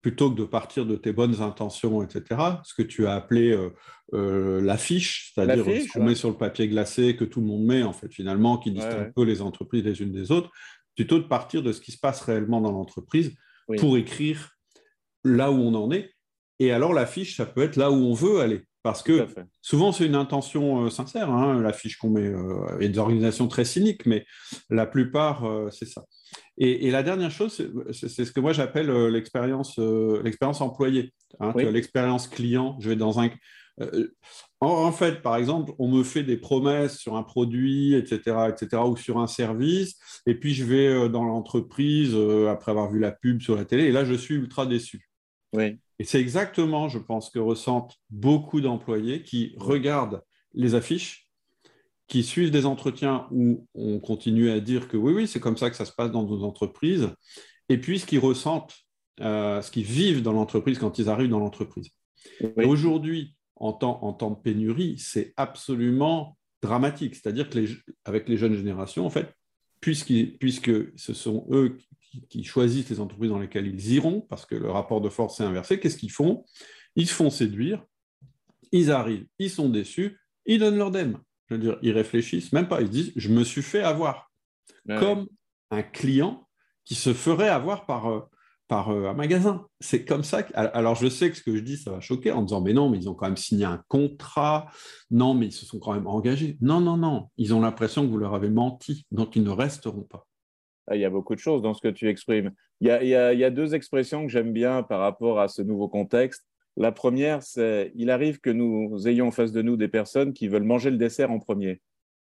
plutôt que de partir de tes bonnes intentions, et cetera, ce que tu as appelé euh, euh, l'affiche, c'est-à-dire ce qu'on ouais. met sur le papier glacé, que tout le monde met, en fait, finalement, qui Ouais, distingue ouais. peu les entreprises les unes des autres, plutôt de partir de ce qui se passe réellement dans l'entreprise Oui, pour écrire là où on en est. Et alors, l'affiche, ça peut être là où on veut aller. Parce tout à que fait. souvent, c'est une intention euh, sincère, hein, l'affiche qu'on met. Euh, il y a des organisations très cyniques, mais la plupart, euh, c'est ça. Et, et, la dernière chose, c'est, c'est ce que moi j'appelle euh, l'expérience, euh, l'expérience employée. Hein, tu as Oui, l'expérience client. Je vais dans un. Euh, en, en, fait, par exemple, on me fait des promesses sur un produit, et cetera, et cetera, ou sur un service, et puis je vais euh, dans l'entreprise euh, après avoir vu la pub sur la télé, et là je suis ultra déçu. oui. Et c'est exactement, je pense, que ressentent beaucoup d'employés qui Oui. regardent les affiches, qui suivent des entretiens où on continue à dire que oui, oui, c'est comme ça que ça se passe dans nos entreprises, et puis ce qu'ils ressentent, euh, ce qu'ils vivent dans l'entreprise quand ils arrivent dans l'entreprise. Et Oui. aujourd'hui, en temps, en temps de pénurie, c'est absolument dramatique. C'est-à-dire que les, avec les jeunes générations, en fait, puisque ce sont eux qui, qui choisissent les entreprises dans lesquelles ils iront, parce que le rapport de force est inversé, qu'est-ce qu'ils font? Ils se font séduire, ils arrivent, ils sont déçus, ils donnent leur dème. Je veux dire, ils réfléchissent même pas, ils disent, je me suis fait avoir. Ouais. Comme un client qui se ferait avoir par, euh, par euh, un magasin. C'est comme ça. Que... Alors, je sais que ce que je dis, ça va choquer en disant, mais non, mais ils ont quand même signé un contrat. Non, mais ils se sont quand même engagés. Non, non, non. Ils ont l'impression que vous leur avez menti, donc ils ne resteront pas. Ah, il y a beaucoup de choses dans ce que tu exprimes. Il y a, il y a, il y a deux expressions que j'aime bien par rapport à ce nouveau contexte. La première, c'est il arrive que nous ayons en face de nous des personnes qui veulent manger le dessert en premier.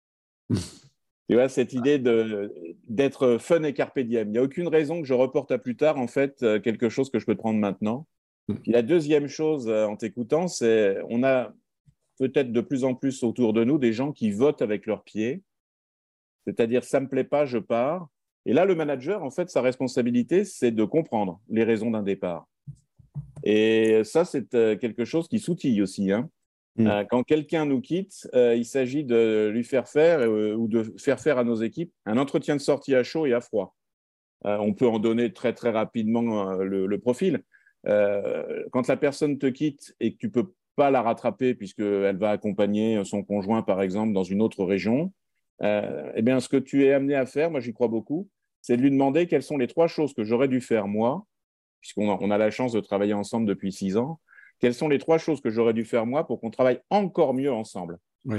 Tu vois, cette idée de, d'être fun et carpe diem. Il n'y a aucune raison que je reporte à plus tard, en fait, quelque chose que je peux prendre maintenant. Puis la deuxième chose, en t'écoutant, c'est on a peut-être de plus en plus autour de nous des gens qui votent avec leurs pieds. C'est-à-dire, ça ne me plaît pas, je pars. Et là, le manager, en fait, sa responsabilité, c'est de comprendre les raisons d'un départ. Et ça, c'est quelque chose qui s'outille aussi, hein. Mm. Quand quelqu'un nous quitte, euh, il s'agit de lui faire faire euh, ou de faire faire à nos équipes un entretien de sortie à chaud et à froid. Euh, on peut en donner très très rapidement euh, le, le profil. Euh, quand la personne te quitte et que tu peux pas la rattraper puisqu'elle va accompagner son conjoint par exemple dans une autre région, euh, eh bien ce que tu es amené à faire, moi j'y crois beaucoup, c'est de lui demander quelles sont les trois choses que j'aurais dû faire moi, puisqu'on a, on a la chance de travailler ensemble depuis six ans. Quelles sont les trois choses que j'aurais dû faire moi pour qu'on travaille encore mieux ensemble? Oui.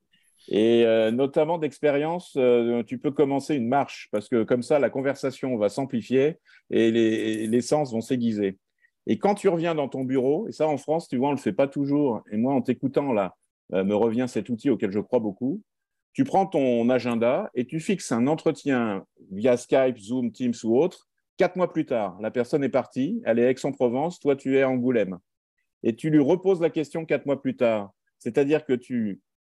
Et euh, notamment d'expérience, euh, tu peux commencer une marche parce que comme ça, la conversation va s'amplifier et les, et les sens vont s'aiguiser. Et quand tu reviens dans ton bureau, et ça en France, tu vois, on ne le fait pas toujours, et moi en t'écoutant là, euh, me revient cet outil auquel je crois beaucoup, tu prends ton agenda et tu fixes un entretien via Skype, Zoom, Teams ou autre, quatre mois plus tard. La personne est partie, elle est à Aix-en-Provence, toi tu es à Angoulême. Et tu lui reposes la question quatre mois plus tard. C'est-à-dire que tu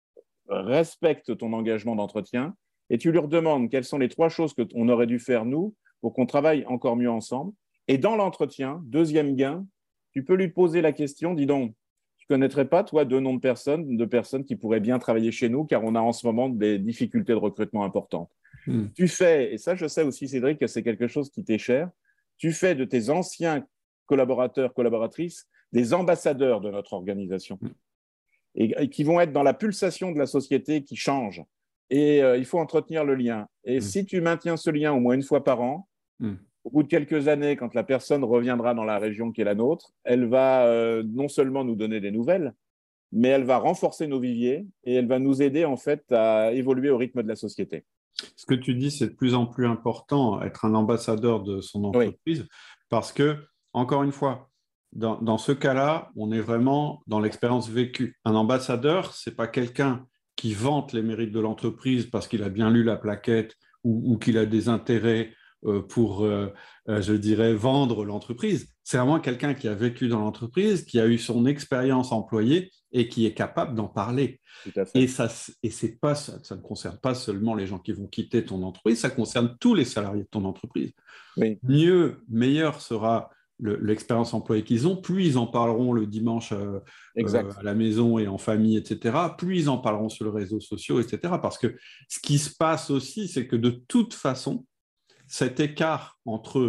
respectes ton engagement d'entretien et tu lui redemandes quelles sont les trois choses qu'on aurait dû faire, nous, pour qu'on travaille encore mieux ensemble. Et dans l'entretien, deuxième gain, tu peux lui poser la question, dis donc, tu ne connaîtrais pas, toi, deux noms de personnes, de personnes qui pourraient bien travailler chez nous, car on a en ce moment des difficultés de recrutement importantes. Mm. Tu fais, et ça je sais aussi, Cédric, que c'est quelque chose qui t'est cher, tu fais de tes anciens collaborateurs, collaboratrices, des ambassadeurs de notre organisation et, et qui vont être dans la pulsation de la société qui change. Et euh, il faut entretenir le lien. Et mmh. si tu maintiens ce lien au moins une fois par an, mmh. au bout de quelques années, quand la personne reviendra dans la région qui est la nôtre, elle va euh, non seulement nous donner des nouvelles, mais elle va renforcer nos viviers et elle va nous aider en fait à évoluer au rythme de la société. Ce que tu dis, c'est de plus en plus important, être un ambassadeur de son entreprise, oui. Parce que, encore une fois, Dans, dans ce cas-là, on est vraiment dans l'expérience vécue. Un ambassadeur, ce n'est pas quelqu'un qui vante les mérites de l'entreprise parce qu'il a bien lu la plaquette ou, ou qu'il a des intérêts euh, pour, euh, euh, je dirais, vendre l'entreprise. C'est vraiment quelqu'un qui a vécu dans l'entreprise, qui a eu son expérience employée et qui est capable d'en parler. Tout à fait. Et, ça, et c'est pas, ça, ça ne concerne pas seulement les gens qui vont quitter ton entreprise, ça concerne tous les salariés de ton entreprise. Oui. Mieux, meilleur sera Le, l'expérience employée qu'ils ont, plus ils en parleront le dimanche euh, euh, à la maison et en famille, et cetera, plus ils en parleront sur les réseaux sociaux, et cetera. Parce que ce qui se passe aussi, c'est que de toute façon, cet écart entre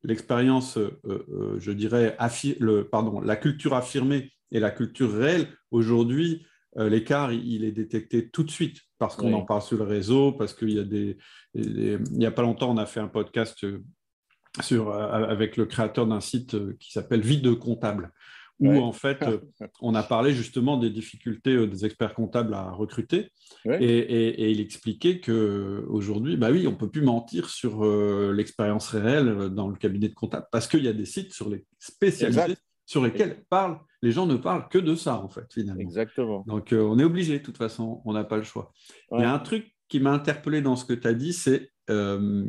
l'expérience, euh, euh, je dirais, affi- le, pardon, la culture affirmée et la culture réelle, aujourd'hui, euh, l'écart, il, il est détecté tout de suite parce qu'on en Oui. parle sur le réseau, parce qu'il y a des, des- il n'y a pas longtemps, on a fait un podcast euh, sur, euh, avec le créateur d'un site euh, qui s'appelle Vie de comptable, où Oui. en fait, euh, on a parlé justement des difficultés euh, des experts comptables à recruter. Oui. Et, et- et il expliquait qu'aujourd'hui, bah oui, on ne peut plus mentir sur euh, l'expérience réelle dans le cabinet de comptable parce qu'il y a des sites sur les spécialisés Exact. sur lesquels parlent, les gens ne parlent que de ça, en fait, finalement. Exactement. Donc, euh, on est obligé, de toute façon, on n'a pas le choix. Il y a Ouais. un truc qui m'a interpellé dans ce que tu as dit, c'est euh,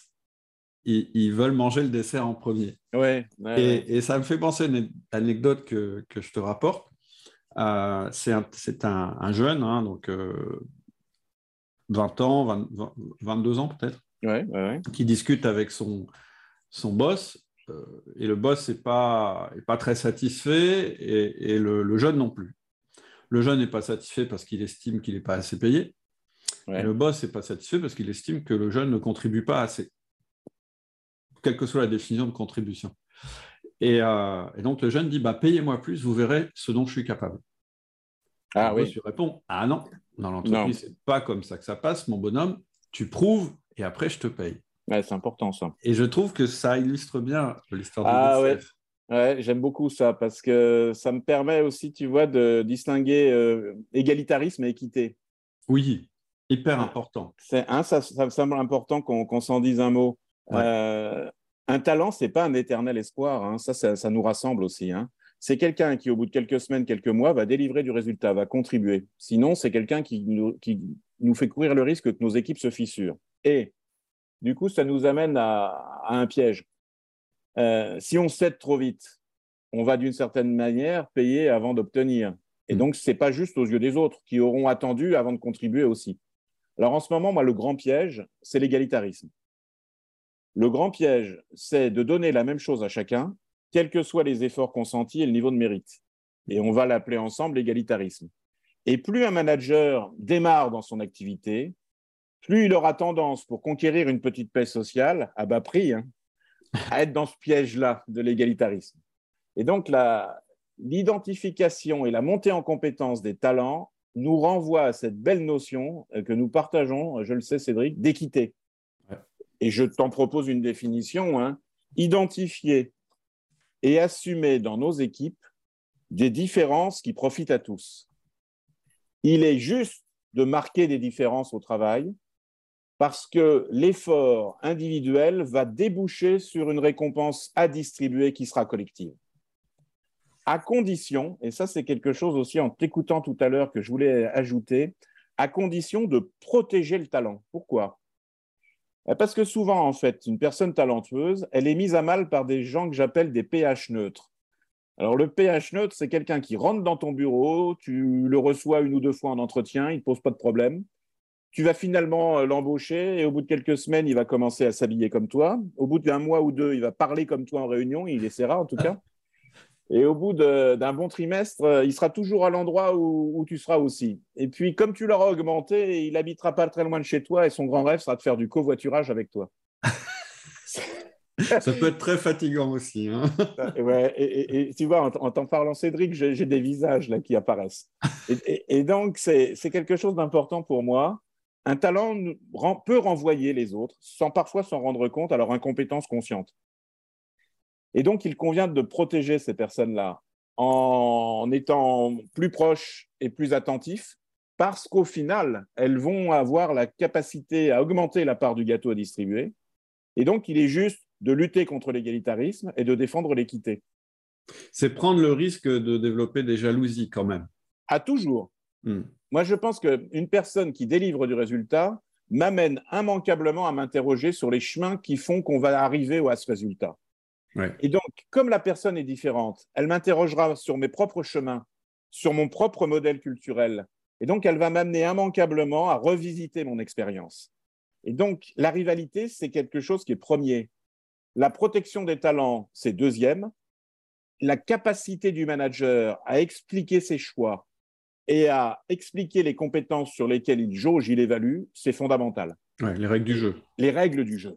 ils, ils veulent manger le dessert en premier. Ouais, ouais, ouais. Et, et ça me fait penser à une anecdote que, que je te rapporte. Euh, c'est un, c'est un, un jeune, hein, donc euh, vingt ans, vingt, vingt, vingt-deux ans peut-être, Ouais, ouais, ouais. qui discute avec son, son boss. Euh, et le boss n'est pas, est pas très satisfait et, et le, le jeune non plus. Le jeune n'est pas satisfait parce qu'il estime qu'il n'est pas assez payé. Et Ouais. le boss n'est pas satisfait parce qu'il estime que le jeune ne contribue pas assez, quelle que soit la définition de contribution. Et, euh, et donc le jeune dit bah, payez-moi plus, vous verrez ce dont je suis capable. Et le Ah boss oui. lui répond ah non, dans Non. l'entreprise, c'est pas comme ça que ça passe, mon bonhomme. Tu prouves et après je te paye. Ouais, c'est important ça. Et je trouve que ça illustre bien l'histoire du Ah ouais. dessert. Ouais, j'aime beaucoup ça parce que ça me permet aussi, tu vois, de distinguer euh, égalitarisme et équité. Oui, hyper Hein, important. c'est, hein, ça, ça me semble important qu'on qu'on s'en dise un mot. Ouais. Euh, un talent, c'est pas un éternel espoir. Hein. Ça, ça, ça nous rassemble aussi. Hein. C'est quelqu'un qui, au bout de quelques semaines, quelques mois, va délivrer du résultat, va contribuer. Sinon, c'est quelqu'un qui nous, qui nous fait courir le risque que nos équipes se fissurent. Et du coup, ça nous amène à, à un piège. Euh, si on cède trop vite, on va d'une certaine manière payer avant d'obtenir. Et Mm. donc, ce n'est pas juste aux yeux des autres qui auront attendu avant de contribuer aussi. Alors, en ce moment, moi, le grand piège, c'est l'égalitarisme. Le grand piège, c'est de donner la même chose à chacun, quels que soient les efforts consentis et le niveau de mérite. Et on va l'appeler ensemble l'égalitarisme. Et plus un manager démarre dans son activité, plus il aura tendance, pour conquérir une petite paix sociale, à bas prix, hein, à être dans ce piège-là de l'égalitarisme. Et donc, la, l'identification et la montée en compétence des talents nous renvoie à cette belle notion que nous partageons, je le sais, Cédric, d'équité. Ouais. Et je t'en propose une définition, hein, identifier et assumer dans nos équipes des différences qui profitent à tous. Il est juste de marquer des différences au travail parce que l'effort individuel va déboucher sur une récompense à distribuer qui sera collective. À condition, et ça c'est quelque chose aussi en t'écoutant tout à l'heure que je voulais ajouter, à condition de protéger le talent. Pourquoi ? Parce que souvent, en fait, une personne talentueuse, elle est mise à mal par des gens que j'appelle des P H neutres. Alors, le P H neutre, c'est quelqu'un qui rentre dans ton bureau, tu le reçois une ou deux fois en entretien, il ne pose pas de problème. Tu vas finalement l'embaucher et au bout de quelques semaines, il va commencer à s'habiller comme toi. Au bout d'un mois ou deux, il va parler comme toi en réunion, il essaiera en tout cas. Et au bout de, d'un bon trimestre, il sera toujours à l'endroit où, où tu seras aussi. Et puis, comme tu l'auras augmenté, il n'habitera pas très loin de chez toi et son grand rêve sera de faire du covoiturage avec toi. Ça peut être très fatigant aussi. Hein. Ouais, et, et, et tu vois, en, en t'en parlant, Cédric, j'ai, j'ai des visages là qui apparaissent. Et, et, et donc, c'est, c'est quelque chose d'important pour moi. Un talent rend, peut renvoyer les autres sans parfois s'en rendre compte à leur incompétence consciente. Et donc, il convient de protéger ces personnes-là en étant plus proches et plus attentifs parce qu'au final, elles vont avoir la capacité à augmenter la part du gâteau à distribuer. Et donc, il est juste de lutter contre l'égalitarisme et de défendre l'équité. C'est prendre le risque de développer des jalousies quand même. À toujours. Mm. Moi, je pense qu'une personne qui délivre du résultat m'amène immanquablement à m'interroger sur les chemins qui font qu'on va arriver à ce résultat. Ouais. Et donc, comme la personne est différente, elle m'interrogera sur mes propres chemins, sur mon propre modèle culturel. Et donc, elle va m'amener immanquablement à revisiter mon expérience. Et donc, la rivalité, c'est quelque chose qui est premier. La protection des talents, c'est deuxième. La capacité du manager à expliquer ses choix et à expliquer les compétences sur lesquelles il jauge, il évalue, c'est fondamental. Ouais, les règles du jeu. Les règles du jeu.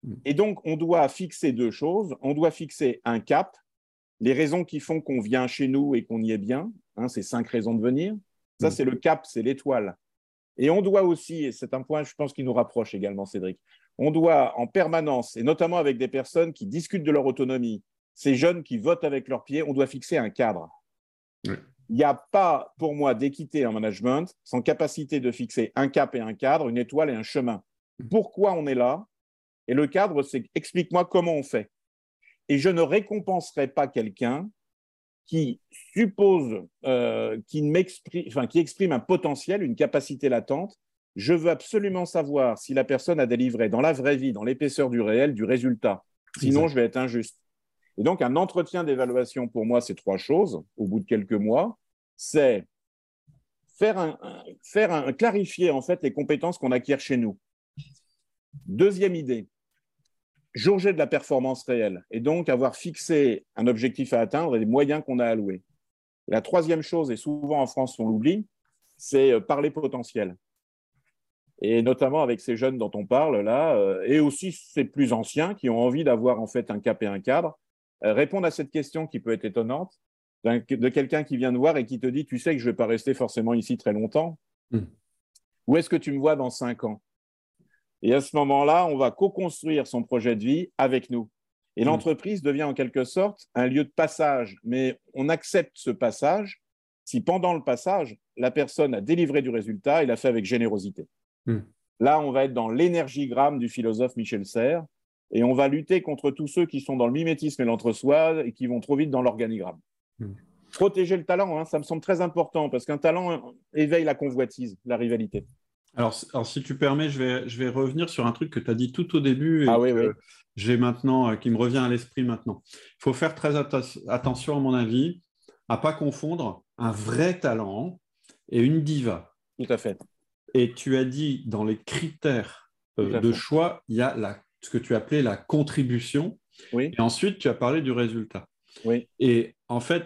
Et donc, on doit fixer deux choses. On doit fixer un cap, les raisons qui font qu'on vient chez nous et qu'on y est bien, hein, c'est cinq raisons de venir. Ça, c'est le cap, c'est l'étoile. Et on doit aussi, et c'est un point, je pense, qui nous rapproche également, Cédric, on doit en permanence, et notamment avec des personnes qui discutent de leur autonomie, ces jeunes qui votent avec leurs pieds, on doit fixer un cadre. Oui. Il n'y a pas, pour moi, d'équité en management sans capacité de fixer un cap et un cadre, une étoile et un chemin. Pourquoi on est là? Et le cadre, c'est explique-moi comment on fait. Et je ne récompenserai pas quelqu'un qui suppose, euh, qui, m'exprime, enfin, qui exprime un potentiel, une capacité latente. Je veux absolument savoir si la personne a délivré dans la vraie vie, dans l'épaisseur du réel, du résultat. Sinon, exact, je vais être injuste. Et donc, un entretien d'évaluation, pour moi, c'est trois choses, au bout de quelques mois. C'est faire un, un, faire un, clarifier, en fait, les compétences qu'on acquiert chez nous. Deuxième idée, jauger de la performance réelle et donc avoir fixé un objectif à atteindre et les moyens qu'on a alloués. Et la troisième chose, et souvent en France on l'oublie, c'est parler potentiel. Et notamment avec ces jeunes dont on parle là, et aussi ces plus anciens qui ont envie d'avoir en fait un cap et un cadre, répondre à cette question qui peut être étonnante de quelqu'un qui vient te voir et qui te dit « Tu sais que je ne vais pas rester forcément ici très longtemps. Mmh. Où est-ce que tu me vois dans cinq ans ?» Et à ce moment-là, on va co-construire son projet de vie avec nous. Et mmh. l'entreprise devient en quelque sorte un lieu de passage. Mais on accepte ce passage si pendant le passage, la personne a délivré du résultat et l'a fait avec générosité. Mmh. Là, on va être dans l'énergigramme du philosophe Michel Serres et on va lutter contre tous ceux qui sont dans le mimétisme et l'entre-soi et qui vont trop vite dans l'organigramme. Mmh. Protéger le talent, hein, ça me semble très important parce qu'un talent éveille la convoitise, la rivalité. Alors, alors, si tu permets, je vais, je vais revenir sur un truc que tu as dit tout au début et ah, oui, que oui. j'ai maintenant, qui me revient à l'esprit maintenant. Il faut faire très atta- attention, à mon avis, à ne pas confondre un vrai talent et une diva. Tout à fait. Et tu as dit, dans les critères euh, de fait. choix, il y a la, ce que tu appelais la contribution. Oui. Et ensuite, tu as parlé du résultat. Oui. Et en fait,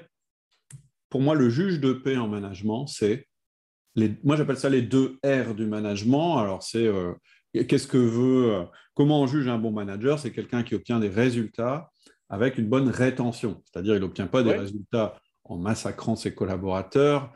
pour moi, le juge de paix en management, c'est Les, moi, j'appelle ça les deux R du management. Alors, c'est euh, qu'est-ce que veut, euh, comment on juge un bon manager? C'est quelqu'un qui obtient des résultats avec une bonne rétention. C'est-à-dire, il n'obtient pas des ouais. résultats en massacrant ses collaborateurs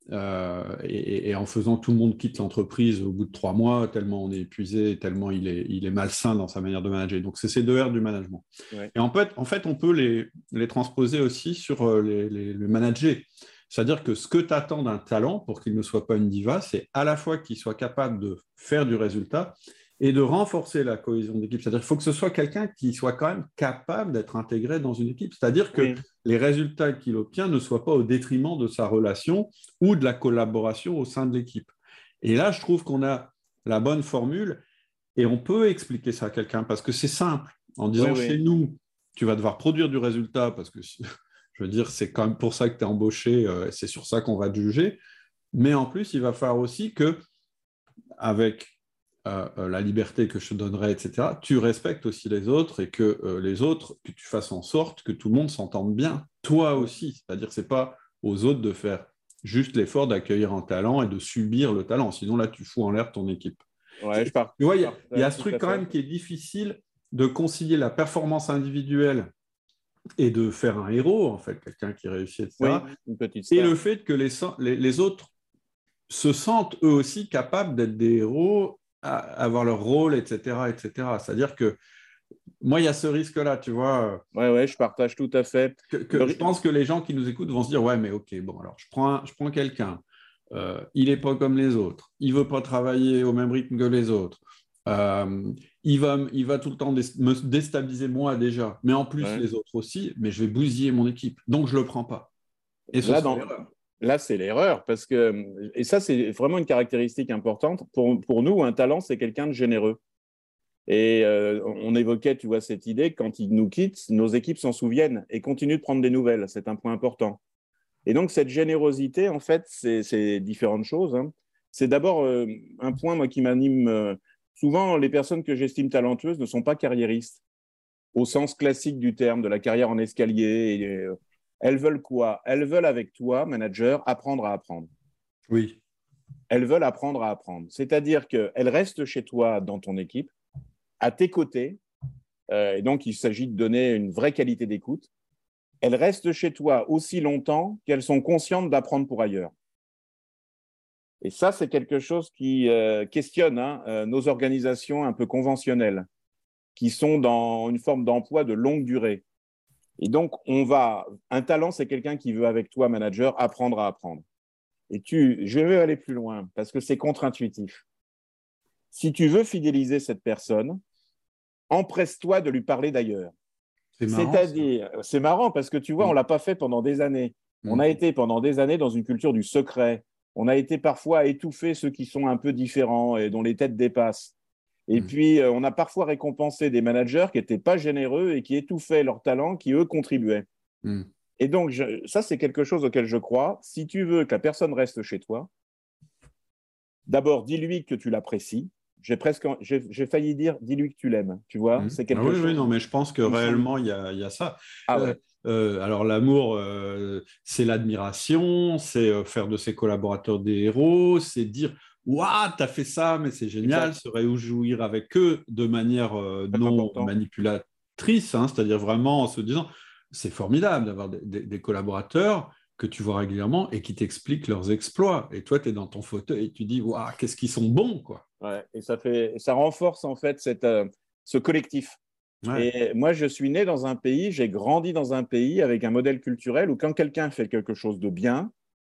euh, et, et en faisant que tout le monde quitte l'entreprise au bout de trois mois, tellement on est épuisé, tellement il est, il est malsain dans sa manière de manager. Donc, c'est ces deux R du management. Ouais. Et en fait, en fait, on peut les, les transposer aussi sur les, les, le manager. C'est-à-dire que ce que tu attends d'un talent pour qu'il ne soit pas une diva, c'est à la fois qu'il soit capable de faire du résultat et de renforcer la cohésion d'équipe. C'est-à-dire qu'il faut que ce soit quelqu'un qui soit quand même capable d'être intégré dans une équipe. C'est-à-dire que oui. les résultats qu'il obtient ne soient pas au détriment de sa relation ou de la collaboration au sein de l'équipe. Et là, je trouve qu'on a la bonne formule et on peut expliquer ça à quelqu'un parce que c'est simple. En disant, oui, chez oui. nous, tu vas devoir produire du résultat parce que... Je veux dire, c'est quand même pour ça que tu es embauché, euh, c'est sur ça qu'on va te juger. Mais en plus, il va falloir aussi que, avec euh, la liberté que je te donnerai, et cetera, tu respectes aussi les autres et que euh, les autres, que tu fasses en sorte que tout le monde s'entende bien. Toi aussi. C'est-à-dire que ce n'est pas aux autres de faire juste l'effort d'accueillir un talent et de subir le talent. Sinon, là, tu fous en l'air ton équipe. Ouais, je pars. Tu vois, il y, y a ce truc quand même qui est difficile de concilier la performance individuelle et de faire un héros, en fait, quelqu'un qui réussit, et cetera. Oui, une petite star. Et le fait que les, les, les autres se sentent eux aussi capables d'être des héros, à avoir leur rôle, et cetera, et cetera. C'est-à-dire que moi, il y a ce risque-là, tu vois. Oui, ouais, je partage tout à fait. Que, que le... Je pense que les gens qui nous écoutent vont se dire, ouais, mais ok, bon, alors je prends, un, je prends quelqu'un, euh, il n'est pas comme les autres, il ne veut pas travailler au même rythme que les autres. Euh, il, va, il va tout le temps dé- me déstabiliser moi déjà, mais en plus ouais. les autres aussi, mais je vais bousiller mon équipe, donc je ne le prends pas. Et là, dans, là, c'est l'erreur, parce que, et ça, c'est vraiment une caractéristique importante. Pour, pour nous, un talent, c'est quelqu'un de généreux. Et euh, on évoquait, tu vois, cette idée, quand il nous quitte, nos équipes s'en souviennent et continuent de prendre des nouvelles. C'est un point important. Et donc, cette générosité, en fait, c'est, c'est différentes choses. Hein. C'est d'abord euh, un point, moi, qui m'anime. Euh, Souvent, les personnes que j'estime talentueuses ne sont pas carriéristes, au sens classique du terme, de la carrière en escalier. Et, euh, elles veulent quoi? Elles veulent, avec toi, manager, apprendre à apprendre. Oui. Elles veulent apprendre à apprendre. C'est-à-dire qu'elles restent chez toi, dans ton équipe, à tes côtés, euh, et donc il s'agit de donner une vraie qualité d'écoute, elles restent chez toi aussi longtemps qu'elles sont conscientes d'apprendre pour ailleurs. Et ça, c'est quelque chose qui euh, questionne hein, euh, nos organisations un peu conventionnelles, qui sont dans une forme d'emploi de longue durée. Et donc, on va, un talent, c'est quelqu'un qui veut avec toi, manager, apprendre à apprendre. Et tu, je vais aller plus loin parce que c'est contre-intuitif. Si tu veux fidéliser cette personne, empresse-toi de lui parler d'ailleurs. C'est marrant. C'est-à-dire, c'est marrant parce que tu vois, mmh. on ne l'a pas fait pendant des années. Mmh. On a été pendant des années dans une culture du secret. On a été parfois à étouffer ceux qui sont un peu différents et dont les têtes dépassent. Et mmh. puis, euh, on a parfois récompensé des managers qui n'étaient pas généreux et qui étouffaient leurs talents, qui, eux, contribuaient. Mmh. Et donc, je, ça, c'est quelque chose auquel je crois. Si tu veux que la personne reste chez toi, d'abord, dis-lui que tu l'apprécies. J'ai presque, j'ai, j'ai failli dire, dis-lui que tu l'aimes. Tu vois, mmh. c'est quelque ah oui, chose. Oui, non, mais je pense que réellement, il y a, y a ça. Ah ouais. euh, euh, alors, l'amour, euh, c'est l'admiration, c'est euh, faire de ses collaborateurs des héros, c'est dire waouh, t'as fait ça, mais c'est génial, exact. Se réjouir avec eux de manière euh, non important. manipulatrice, hein, c'est-à-dire vraiment en se disant c'est formidable d'avoir des, des, des collaborateurs que tu vois régulièrement et qui t'expliquent leurs exploits. Et toi, tu es dans ton fauteuil et tu dis waouh, qu'est-ce qu'ils sont bons, quoi. Ouais, et ça, fait, ça renforce en fait cette, euh, ce collectif. Ouais. Et moi, je suis né dans un pays, j'ai grandi dans un pays avec un modèle culturel où quand quelqu'un fait quelque chose de bien,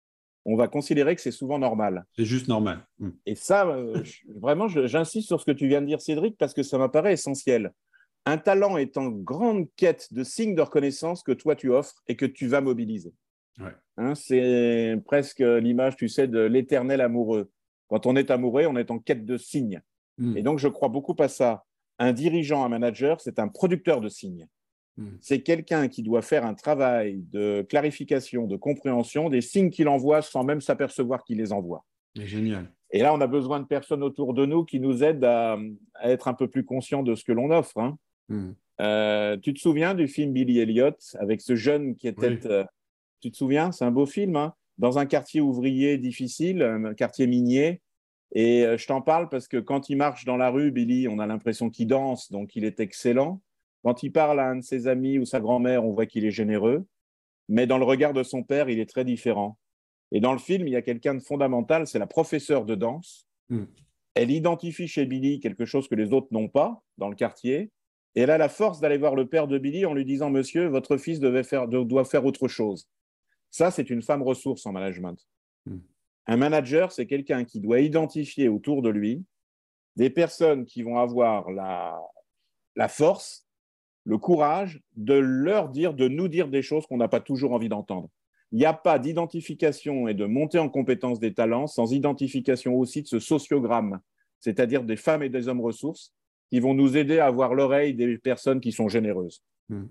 on va considérer que c'est souvent normal. C'est juste normal. Mmh. Et ça, euh, je, vraiment, je, j'insiste sur ce que tu viens de dire, Cédric, parce que ça m'apparaît essentiel. Un talent est en grande quête de signes de reconnaissance que toi, tu offres et que tu vas mobiliser. Ouais. Hein, c'est presque l'image, tu sais, de l'éternel amoureux. Quand on est amoureux, on est en quête de signes. Mmh. Et donc, je crois beaucoup à ça. Un dirigeant, un manager, c'est un producteur de signes. Mmh. C'est quelqu'un qui doit faire un travail de clarification, de compréhension des signes qu'il envoie sans même s'apercevoir qu'il les envoie. C'est génial. Et là, on a besoin de personnes autour de nous qui nous aident à, à être un peu plus conscients de ce que l'on offre. Hein. Mmh. Euh, tu te souviens du film Billy Elliot avec ce jeune qui était… Oui. Euh, tu te souviens? C'est un beau film, hein, dans un quartier ouvrier difficile, un quartier minier. Et je t'en parle parce que quand il marche dans la rue, Billy, on a l'impression qu'il danse, donc il est excellent. Quand il parle à un de ses amis ou sa grand-mère, on voit qu'il est généreux. Mais dans le regard de son père, il est très différent. Et dans le film, il y a quelqu'un de fondamental, c'est la professeure de danse. Mm. Elle identifie chez Billy quelque chose que les autres n'ont pas dans le quartier. Et elle a la force d'aller voir le père de Billy en lui disant « Monsieur, votre fils devait faire, doit faire autre chose ». Ça, c'est une femme ressource en management. Mm. Un manager, c'est quelqu'un qui doit identifier autour de lui des personnes qui vont avoir la, la force, le courage de leur dire, de nous dire des choses qu'on n'a pas toujours envie d'entendre. Il n'y a pas d'identification et de montée en compétence des talents sans identification aussi de ce sociogramme, c'est-à-dire des femmes et des hommes ressources qui vont nous aider à avoir l'oreille des personnes qui sont généreuses. Mmh.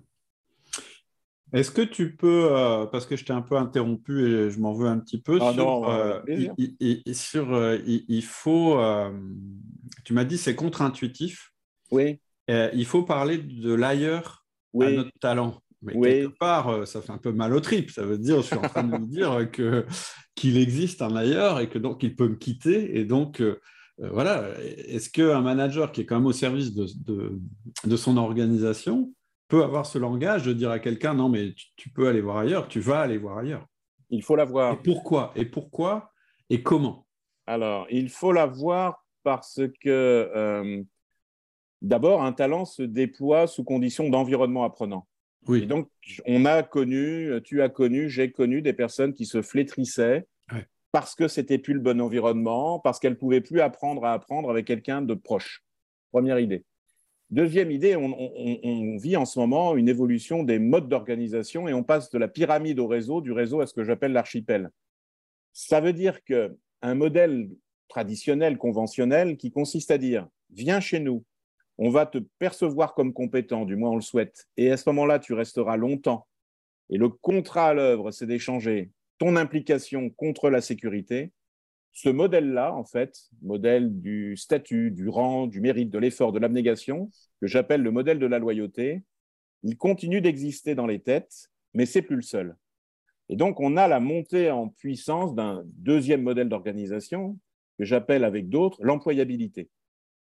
Est-ce que tu peux, euh, parce que je t'ai un peu interrompu et je m'en veux un petit peu, ah sur, non, euh, il, il, il, sur euh, il, il faut, euh, tu m'as dit c'est contre-intuitif. Oui. Euh, il faut parler de l'ailleurs oui. à notre talent. Mais oui. quelque part, ça fait un peu mal au trip. Ça veut dire, je suis en train de lui dire que, qu'il existe un ailleurs et que donc il peut me quitter. Et donc, euh, voilà, est-ce qu'un manager qui est quand même au service de, de, de son organisation peut avoir ce langage de dire à quelqu'un non mais tu, tu peux aller voir ailleurs, tu vas aller voir ailleurs. Il faut l'avoir. Et pourquoi? Et pourquoi? Et comment? Alors, il faut l'avoir parce que euh, d'abord, un talent se déploie sous condition d'environnement apprenant. Oui. Et donc, on a connu, tu as connu, j'ai connu des personnes qui se flétrissaient ouais. parce que c'était plus le bon environnement, parce qu'elles pouvaient plus apprendre à apprendre avec quelqu'un de proche. Première idée. Deuxième idée, on, on, on vit en ce moment une évolution des modes d'organisation et on passe de la pyramide au réseau, du réseau à ce que j'appelle l'archipel. Ça veut dire qu'un modèle traditionnel, conventionnel, qui consiste à dire « viens chez nous, on va te percevoir comme compétent, du moins on le souhaite, et à ce moment-là, tu resteras longtemps. Et le contrat à l'œuvre, c'est d'échanger ton implication contre la sécurité. » Ce modèle-là, en fait, modèle du statut, du rang, du mérite, de l'effort, de l'abnégation, que j'appelle le modèle de la loyauté, il continue d'exister dans les têtes, mais c'est plus le seul. Et donc, on a la montée en puissance d'un deuxième modèle d'organisation, que j'appelle avec d'autres l'employabilité.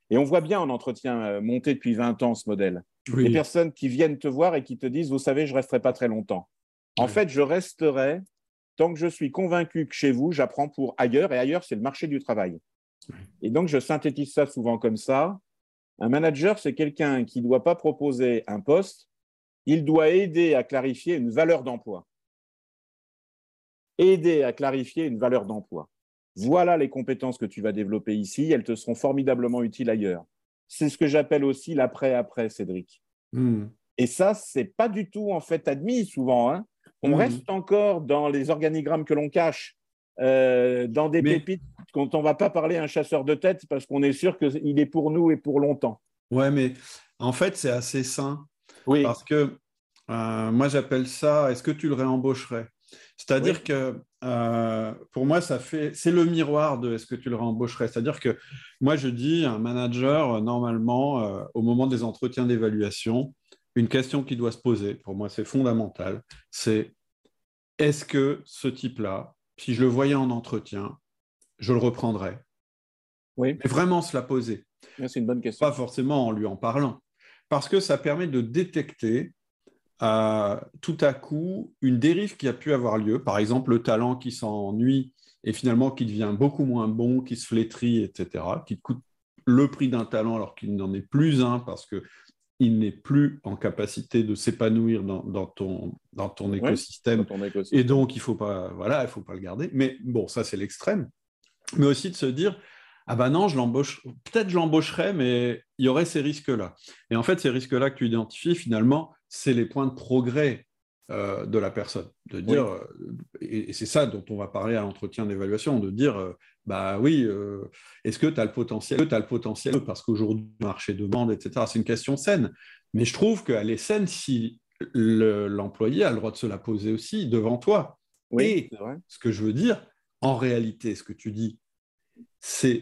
Et on voit bien en entretien euh, monté depuis vingt ans ce modèle. Oui. Les personnes qui viennent te voir et qui te disent, vous savez, je ne resterai pas très longtemps. En Oui. fait, je resterai tant que je suis convaincu que chez vous, j'apprends pour ailleurs. Et ailleurs, c'est le marché du travail. Oui. Et donc, je synthétise ça souvent comme ça. Un manager, c'est quelqu'un qui ne doit pas proposer un poste, il doit aider à clarifier une valeur d'emploi. Aider à clarifier une valeur d'emploi. Voilà les compétences que tu vas développer ici, elles te seront formidablement utiles ailleurs. C'est ce que j'appelle aussi l'après-après, Cédric. Mmh. Et ça, ce n'est pas du tout en fait admis souvent. Hein. On mmh. reste encore dans les organigrammes que l'on cache, euh, dans des Mais... pépites quand on ne va pas parler à un chasseur de tête parce qu'on est sûr qu'il est pour nous et pour longtemps. Ouais, mais en fait, c'est assez sain. Oui. Parce que euh, moi, j'appelle ça « est-ce que tu le réembaucherais ?» C'est-à-dire oui. que euh, pour moi, ça fait, c'est le miroir de « est-ce que tu le réembaucherais ?» C'est-à-dire que moi, je dis à un manager, normalement, euh, au moment des entretiens d'évaluation, une question qui doit se poser, pour moi, c'est fondamental, c'est « est-ce que ce type-là, si je le voyais en entretien, je le reprendrais ?» Oui. Mais vraiment se la poser. C'est une bonne question. Pas forcément en lui en parlant. Parce que ça permet de détecter euh, tout à coup une dérive qui a pu avoir lieu. Par exemple, le talent qui s'ennuie et finalement qui devient beaucoup moins bon, qui se flétrit, et cetera, qui te coûte le prix d'un talent alors qu'il n'en est plus un parce qu'il n'est plus en capacité de s'épanouir dans, dans, ton, dans ton oui, écosystème. Dans ton écosystème. Et donc, il ne faut pas, voilà, il faut pas le garder. Mais bon, ça, c'est l'extrême. Mais aussi de se dire... ah ben non, je l'embauche, peut-être je l'embaucherais, mais il y aurait ces risques-là. Et en fait, ces risques-là que tu identifies, finalement, c'est les points de progrès euh, de la personne. De dire, oui. euh, et, et c'est ça dont on va parler à l'entretien d'évaluation, de dire, euh, bah oui, euh, est-ce que tu as le potentiel, tu as le potentiel parce qu'aujourd'hui, le marché demande, et cetera. C'est une question saine. Mais je trouve qu'elle est saine si le, l'employé a le droit de se la poser aussi devant toi. Oui, et c'est vrai. Ce que je veux dire, en réalité, ce que tu dis, c'est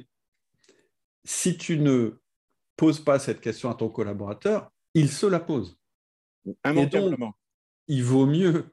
si tu ne poses pas cette question à ton collaborateur, il se la pose. Immanquablement. Et donc, il vaut mieux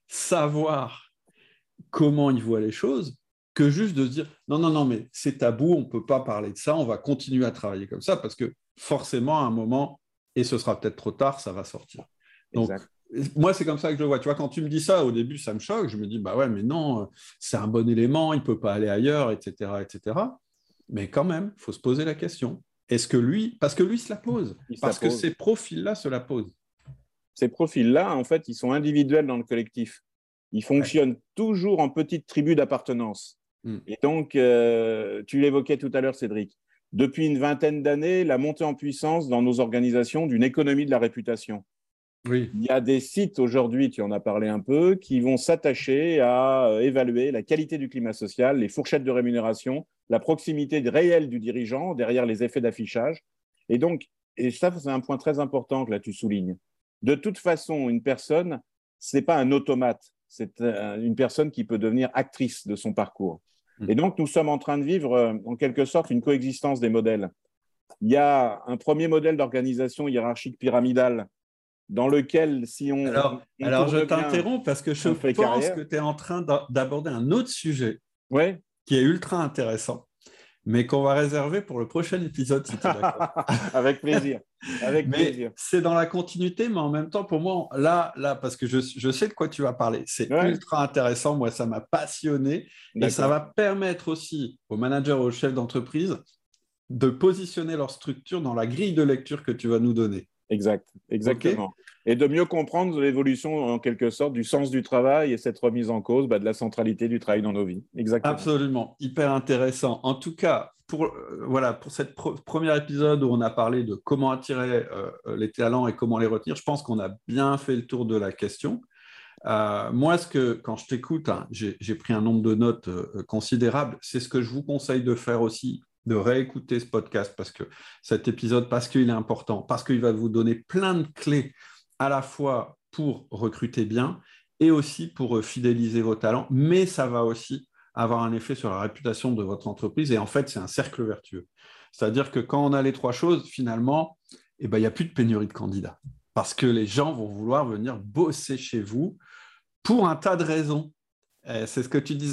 savoir comment il voit les choses que juste de se dire non, non, non, mais c'est tabou, on ne peut pas parler de ça, on va continuer à travailler comme ça parce que forcément, à un moment, et ce sera peut-être trop tard, ça va sortir. Donc, exact. Moi, c'est comme ça que je le vois. Tu vois, quand tu me dis ça, au début, ça me choque. Je me dis, bah ouais, mais non, c'est un bon élément, il ne peut pas aller ailleurs, et cetera, et cetera. Mais quand même, il faut se poser la question. Est-ce que lui, parce que lui se la pose, il parce se que pose. ces profils-là se la posent. Ces profils-là, en fait, ils sont individuels dans le collectif. Ils fonctionnent ouais. toujours en petite tribu d'appartenance. Mm. Et donc, euh, tu l'évoquais tout à l'heure, Cédric, depuis une vingtaine d'années, la montée en puissance dans nos organisations d'une économie de la réputation. Oui. Il y a des sites aujourd'hui, tu en as parlé un peu, qui vont s'attacher à évaluer la qualité du climat social, les fourchettes de rémunération, la proximité réelle du dirigeant derrière les effets d'affichage. Et donc, et ça, c'est un point très important que là tu soulignes. De toute façon, une personne, ce n'est pas un automate, c'est une personne qui peut devenir actrice de son parcours. Mmh. Et donc, nous sommes en train de vivre, en quelque sorte, une coexistence des modèles. Il y a un premier modèle d'organisation hiérarchique pyramidale dans lequel, si on... Alors, on alors je t'interromps bien, parce que je pense carrière. que tu es en train d'aborder un autre sujet ouais. qui est ultra intéressant, mais qu'on va réserver pour le prochain épisode, si tu es d'accord. Avec plaisir. Avec mais plaisir. C'est dans la continuité, mais en même temps, pour moi, là, là parce que je, je sais de quoi tu vas parler, c'est ouais. ultra intéressant. Moi, ça m'a passionné. D'accord. Et ça va permettre aussi aux managers, aux chefs d'entreprise de positionner leur structure dans la grille de lecture que tu vas nous donner. Exact, exactement. Okay. Et de mieux comprendre l'évolution, en quelque sorte, du sens du travail et cette remise en cause bah, de la centralité du travail dans nos vies. Exactement. Absolument, hyper intéressant. En tout cas, pour, euh, voilà, pour cette pr- premier épisode où on a parlé de comment attirer euh, les talents et comment les retenir, je pense qu'on a bien fait le tour de la question. Euh, moi, ce que, quand je t'écoute, hein, j'ai, j'ai pris un nombre de notes euh, considérable. C'est ce que je vous conseille de faire aussi, de réécouter ce podcast, parce que cet épisode, parce qu'il est important, parce qu'il va vous donner plein de clés à la fois pour recruter bien et aussi pour fidéliser vos talents, mais ça va aussi avoir un effet sur la réputation de votre entreprise. Et en fait, c'est un cercle vertueux. C'est-à-dire que quand on a les trois choses, finalement, eh ben, il n'y a plus de pénurie de candidats, parce que les gens vont vouloir venir bosser chez vous pour un tas de raisons. Et c'est ce que tu disais.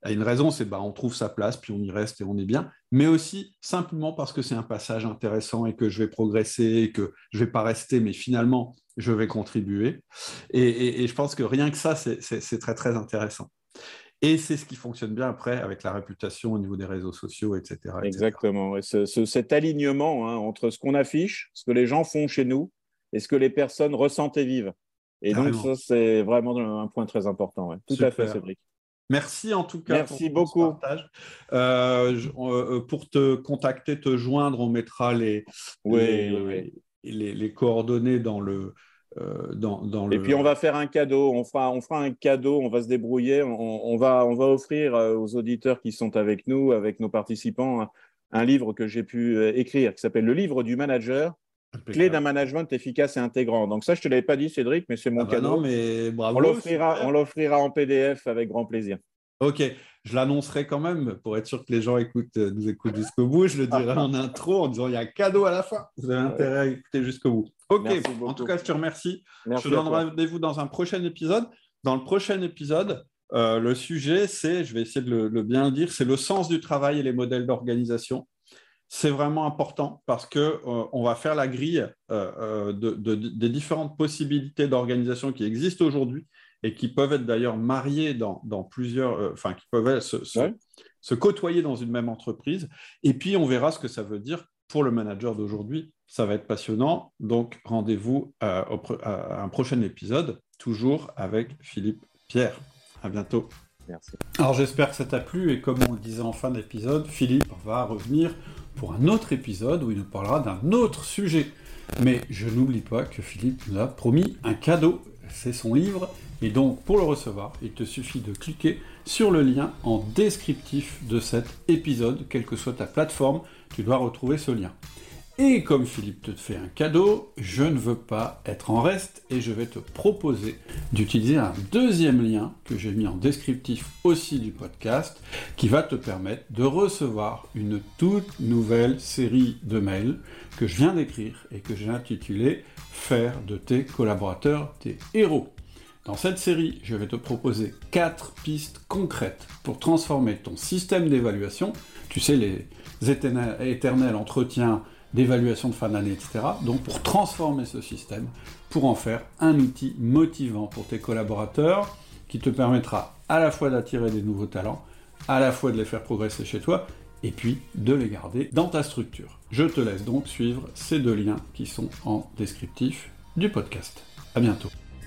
Il y a une raison, c'est bah, on trouve sa place, puis on y reste et on est bien, mais aussi simplement parce que c'est un passage intéressant et que je vais progresser, et que je ne vais pas rester, mais finalement, je vais contribuer. Et, et, et je pense que rien que ça, c'est, c'est, c'est très, très intéressant. Et c'est ce qui fonctionne bien après avec la réputation au niveau des réseaux sociaux, et cetera et cetera. Exactement. Ouais. Ce, ce, cet alignement hein, entre ce qu'on affiche, ce que les gens font chez nous et ce que les personnes ressentent et vivent. Et donc, Carrément. ça, c'est vraiment un point très important. Ouais. Tout Super. à fait, Cédric. Merci en tout cas Merci pour, pour ce beaucoup. partage. Euh, je, euh, pour te contacter, te joindre, on mettra les, Oui, les, oui, oui. les, les coordonnées dans le, euh, dans, dans Et le... puis, on va faire un cadeau. On fera, on fera un cadeau. On va se débrouiller. On, on, va, on va offrir aux auditeurs qui sont avec nous, avec nos participants, un, un livre que j'ai pu écrire qui s'appelle Le livre du manager. Clé d'un management efficace et intégrant. Donc ça, je ne te l'avais pas dit, Cédric, mais c'est mon ah bah cadeau. Non, mais bravo. On l'offrira, on l'offrira en P D F avec grand plaisir. Ok, je l'annoncerai quand même pour être sûr que les gens écoutent, nous écoutent jusqu'au bout. Je le dirai en intro en disant il y a un cadeau à la fin. Vous avez intérêt à écouter jusqu'au bout. Ok, en tout cas, je te remercie. Merci je te donne rendez-vous dans un prochain épisode. Dans le prochain épisode, euh, le sujet, c'est, je vais essayer de le, le bien le dire, c'est le sens du travail et les modèles d'organisation. C'est vraiment important parce qu'on euh, va faire la grille euh, de, de, des différentes possibilités d'organisation qui existent aujourd'hui et qui peuvent être d'ailleurs mariées dans, dans plusieurs, euh, enfin, qui peuvent se, se, ouais. se côtoyer dans une même entreprise. Et puis, on verra ce que ça veut dire pour le manager d'aujourd'hui. Ça va être passionnant. Donc, rendez-vous euh, au, à un prochain épisode, toujours avec Philippe Pierre. À bientôt. Merci. Alors, j'espère que ça t'a plu. Et comme on le disait en fin d'épisode, Philippe va revenir pour un autre épisode où il nous parlera d'un autre sujet. Mais je n'oublie pas que Philippe nous a promis un cadeau. C'est son livre. Et donc, pour le recevoir, il te suffit de cliquer sur le lien en descriptif de cet épisode, quelle que soit ta plateforme, tu dois retrouver ce lien. Et comme Philippe te fait un cadeau, je ne veux pas être en reste et je vais te proposer d'utiliser un deuxième lien que j'ai mis en descriptif aussi du podcast qui va te permettre de recevoir une toute nouvelle série de mails que je viens d'écrire et que j'ai intitulé « Faire de tes collaborateurs tes héros ». Dans cette série, je vais te proposer quatre pistes concrètes pour transformer ton système d'évaluation, tu sais, les éternels, éternels entretiens d'évaluation de fin d'année, et cetera. Donc pour transformer ce système, pour en faire un outil motivant pour tes collaborateurs qui te permettra à la fois d'attirer des nouveaux talents, à la fois de les faire progresser chez toi, et puis de les garder dans ta structure. Je te laisse donc suivre ces deux liens qui sont en descriptif du podcast. À bientôt.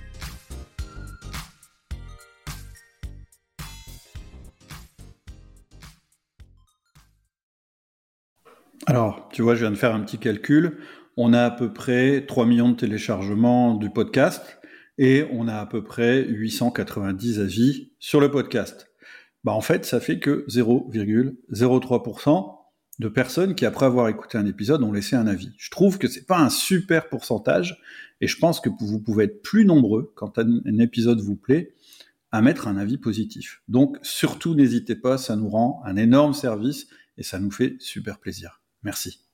Alors, tu vois, je viens de faire un petit calcul. On a à peu près trois millions de téléchargements du podcast et on a à peu près huit cent quatre-vingt-dix avis sur le podcast. Bah, en fait, ça fait que zéro virgule zéro trois pour cent de personnes qui, après avoir écouté un épisode, ont laissé un avis. Je trouve que c'est pas un super pourcentage et je pense que vous pouvez être plus nombreux quand un épisode vous plaît à mettre un avis positif. Donc, surtout, n'hésitez pas, ça nous rend un énorme service et ça nous fait super plaisir. Merci.